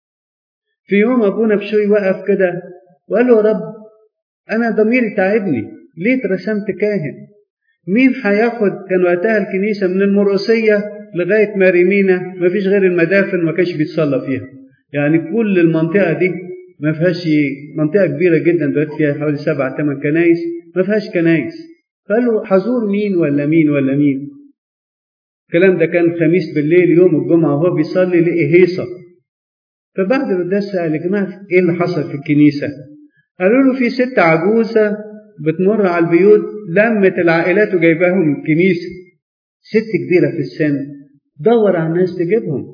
في يوم أبونا بشوي وقف كده وقال له يا رب أنا ضميري تعبني، ليه اترسمت كاهن؟ مين هياخد؟ كان وقتها الكنيسة من المرقسية لغاية ماريمينا ما فيش غير المدافن ما كانش بيتصلى فيها. يعني كل المنطقة دي ما فيهاش، منطقة كبيرة جدا دلوقتي فيها حوالي سبع ثمان كنايس، ما فيهاش كنايس. قالوا حضور مين ولا مين ولا مين؟ الكلام ده كان خميس بالليل يوم الجمعة وهو بيصلي لقي هيصة. فبعد القداس سأل يا جماعة ايه اللي حصل في الكنيسة؟ قالوا له في ست عجوزة بتمر على البيوت لمت العائلات وجايباهم الكنيسة. ست كبيرة في السن دور على الناس تجيبهم.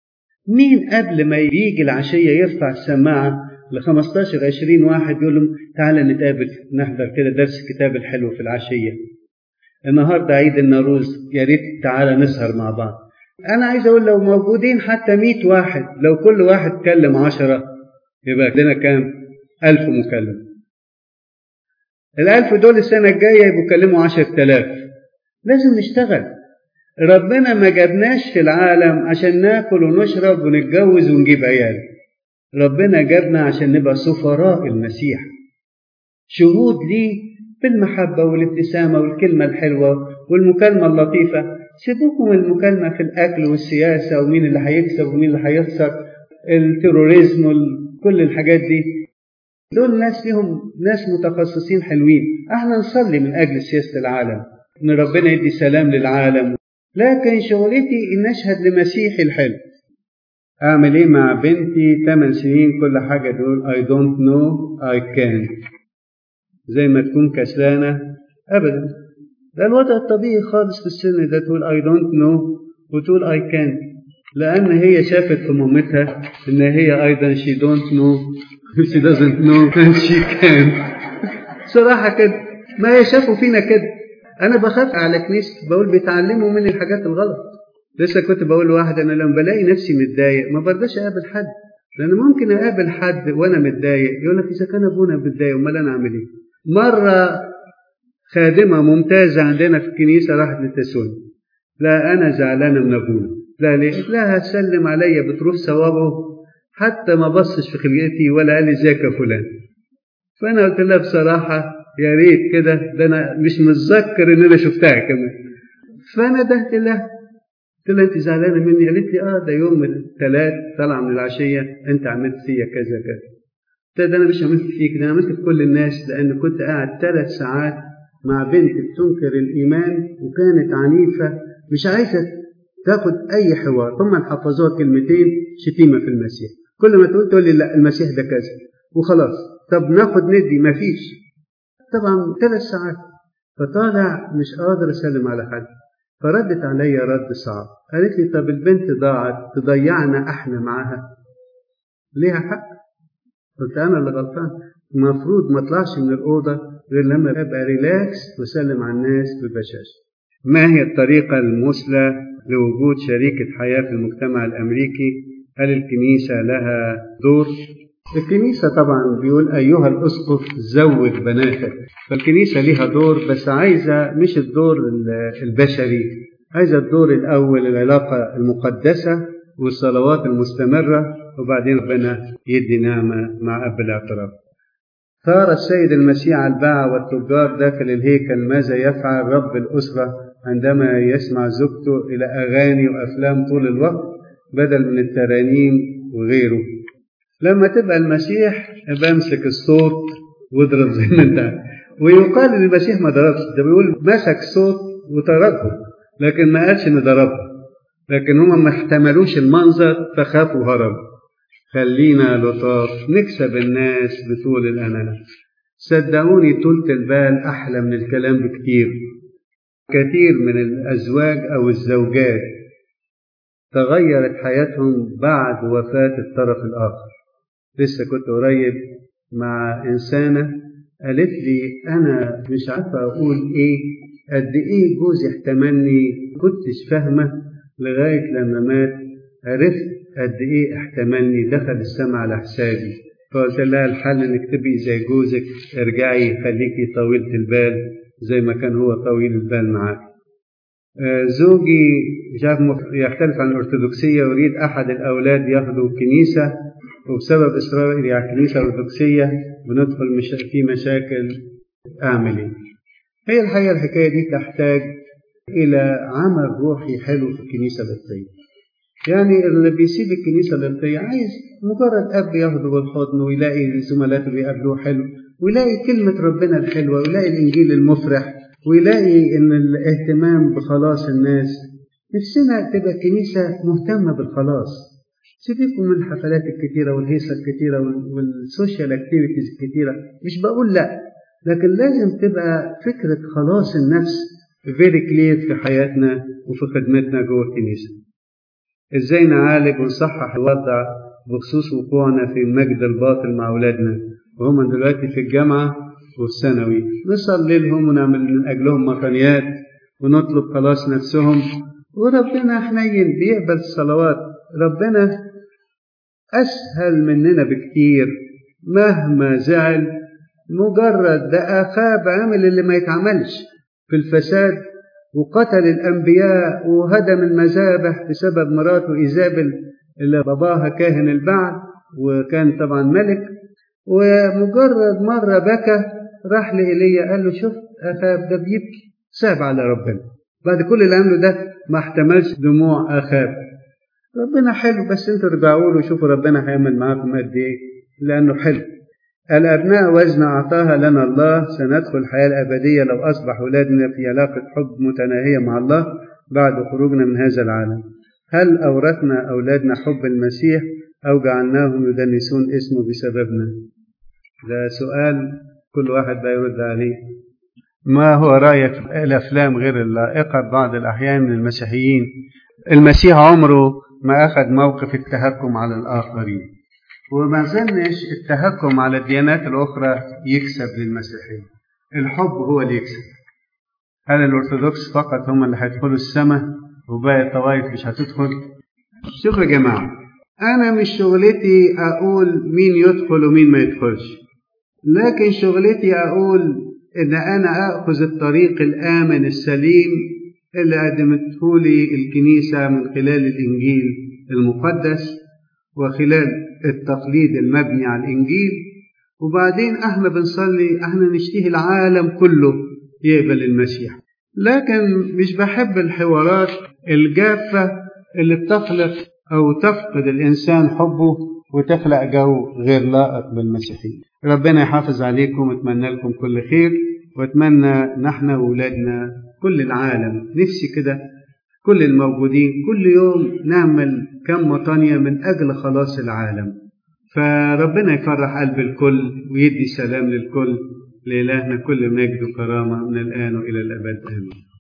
مين قبل ما يجي العشية يرفع السماعة ل خمستاشر عشرين واحد يقول لهم تعالى نتقابل نحضر كده درس الكتاب الحلو في العشية، النهاردة عيد النوروز، يا ريت تعالى نسهر مع بعض. أنا عايز أقول لو موجودين حتى مئة واحد، لو كل واحد كلم عشرة يبقى لنا كام؟ ألف مكلم. الألف دول السنة الجاية يبقوا كلموا عشر تلاف. لازم نشتغل. ربنا ما جابناش في العالم عشان ناكل ونشرب ونتجوز ونجيب عيال. ربنا جابنا عشان نبقى سفراء المسيح، شهود ليه بالمحبة والابتسامة والكلمة الحلوة والمكالمة اللطيفة. سيبوكم المكالمة في الأكل والسياسة ومين اللي هيكسب ومين اللي هيخسر، التيروريزم وكل الحاجات دي. دول ناس فيهم ناس متخصصين حلوين. احنا نصلي من أجل سياسة العالم إن ربنا يدي سلام للعالم، لكن شغلتي إن أشهد لمسيحي الحلو. أعمل إيه مع بنتي ثمان سنين كل حاجة دول I don't know I can't، زي ما تكون كسلانة أبدا. ده الوضع الطبيعي خالص في السن ده، تقول I don't know وتقول I can't، لأن هي شافت في مامتها إن هي أيضا she don't know she doesn't know and she can't. صراحة كده ما هي شافوا فينا كده. أنا بخاف على كنيستي، بقول بيتعلموا من الحاجات الغلط. لسه كنت بقول لواحد أنا لما بلاقي نفسي متضايق ما برضاش أقابل حد، لأن ممكن أقابل حد وأنا متضايق يقول لك إذا كان أبونا متضايق أمال أنا أعمل إيه؟ مرة خادمة ممتازة عندنا في الكنيسة راحت للتسوني، لا أنا زعلانة من أبونا، لا ليه؟ لا هتسلم عليا بتروح ثوابه حتى ما بصش في خلقتي ولا قال لي ازيك يا فلان. فأنا قلت لها بصراحة يا ريت كده، ده أنا مش متذكر إن أنا شفتها كمان. فأنا دهت لها قلت لها أنت زعلانة مني؟ قالت لي آه ده يوم الثلاث طلع من العشية أنت عملت فيا كذا كذا. قلت ده أنا مش عملت فيك، ده أنا عملت في كل الناس، لأن كنت قاعد ثلاث ساعات مع بنت بتنكر الإيمان وكانت عنيفة مش عايزة تاخد أي حوار. هم حفظوها كلمتين شتيمة في المسيح، كل ما تقول تقول لي لا المسيح ده كذا وخلاص. طب ناخد ندي مفيش. طبعا ثلاث ساعات. فطالع مش قادر أسلم على حد. فردت علي رد صعب، قالت لي طب البنت ضاعت تضيعنا احنا معاها، ليها حق. قلت انا اللي غلطان، المفروض ما اطلعش من الاوضه غير لما ابقى ريلاكس واسلم على الناس ببشاشه. ما هي الطريقه المثلى لوجود شريكه حياه في المجتمع الامريكي؟ هل الكنيسه لها دور؟ الكنيسة طبعا بيقول أيها الأسقف زوج بناتك، فالكنيسة ليها دور، بس عايزة مش الدور البشري، عايزة الدور الأول العلاقة المقدسة والصلوات المستمرة، وبعدين ربنا يدي نعمة مع أب الاعتراف. ثار السيد المسيح على الباعة والتجار داخل الهيكل، ماذا يفعل رب الأسرة عندما يسمع زوجته إلى أغاني وأفلام طول الوقت بدل من الترانيم وغيره؟ لما تبقى المسيح ابقى امسك الصوت واضرب زي ما انت. ويقال ان المسيح ما ضربش، ده بيقول مسك صوت وتركه، لكن ما قالش ان ضربه. لكن هم ما احتملوش المنظر فخافوا وهربوا. خلينا لطاف نكسب الناس بطول الأناة. صدقوني طولة البال أحلى من الكلام بكتير. كثير من الأزواج أو الزوجات تغيرت حياتهم بعد وفاة الطرف الآخر. لسه كنت قريب مع إنسانة قالت لي أنا مش عارفة أقول إيه، قد إيه جوزي احتملني، كنتش فاهمة لغاية لما مات عرفت قد إيه احتملني، دخل السماء على حسابي. فقلت لها الحل إنك تبقي زي جوزك، ارجعي خليكي طويلة البال زي ما كان هو طويل البال معاك. زوجي مش عارف يختلف عن الأرثوذكسية، ويريد أحد الأولاد ياخدوا الكنيسة، وبسبب إصراري على الكنيسة الأرثوذكسية بندخل في مشاكل. أعمل إيه؟ هي الحقيقة الحكاية دي تحتاج إلى عمل روحي حلو في الكنيسة القبطية. يعني اللي بيسيب الكنيسة القبطية عايز مجرد أب ياخده بالحضن ويلاقي زملاته بيقابلوه حلو، ويلاقي كلمة ربنا الحلوة، ويلاقي الإنجيل المفرح، ويلاقي إن الاهتمام بخلاص الناس. نفسنا تبقى الكنيسة مهتمة بالخلاص. سيبكم من الحفلات الكتيرة والهيصة الكتيرة والسوشيال اكتيفيتيز الكتيرة، مش بقول لا، لكن لازم تبقى فكرة خلاص النفس very clear في حياتنا وفي خدمتنا جوه الكنيسة. ازاي نعالج ونصحح الوضع بخصوص وقوعنا في المجد الباطل مع أولادنا وهم دلوقتي في الجامعة والثانوي؟ نصلي لهم ونعمل من أجلهم مطنيات ونطلب خلاص نفسهم، وربنا حنين بيقبل الصلوات. ربنا أسهل مننا بكتير مهما زعل، مجرد ده أخاب عمل اللي ما يتعملش في الفساد وقتل الأنبياء وهدم المذابح بسبب مراته إيزابل اللي باباها كاهن البعل وكان طبعا ملك. ومجرد مرة بكى راح لإيليا قال له شوف أخاب ده بيبكي، ساب على ربنا. بعد كل اللي عمله ده ما احتملش دموع أخاب. ربنا حلو، بس انتوا رجعوا له شوفوا ربنا هيعمل معاكم قد ايه، لأنه حلو. الأبناء وزن أعطاها لنا الله، سندخل الحياة الأبدية لو أصبح أولادنا في علاقة حب متناهية مع الله بعد خروجنا من هذا العالم. هل أورثنا أولادنا حب المسيح أو جعلناهم يدنسون اسمه بسببنا؟ ده سؤال كل واحد بقى يرد عليه. ما هو رأيك في الأفلام غير اللائقة بعض الأحيان من المسيحيين؟ المسيح عمره ما أخذ موقف التهكم على الآخرين، وما ظنش التهكم على الديانات الأخرى يكسب للمسيحيين. الحب هو اللي يكسب. هل الأرثوذكس فقط هم اللي هيدخلوا السماء وباقي الطوائف مش هتدخل؟ شوفوا يا جماعة، أنا مش شغلتي أقول مين يدخل ومين ما يدخلش، لكن شغلتي أقول إن أنا أخذ الطريق الآمن السليم اللي قدمته لي الكنيسة من خلال الإنجيل المقدس، وخلال التقليد المبني على الإنجيل. وبعدين احنا بنصلي احنا نشتهي العالم كله يقبل المسيح. لكن مش بحب الحوارات الجافة اللي بتخلق أو تفقد الإنسان حبه وتخلق جو غير لائق بالمسيحية. ربنا يحافظ عليكم واتمنى لكم كل خير، واتمنى نحن وولادنا كل العالم. نفسي كده كل الموجودين كل يوم نعمل كم مطانية من أجل خلاص العالم، فربنا يفرح قلب الكل ويدي سلام للكل. لإلهنا كل مجد وكرامة من الآن وإلى الأبد آمين.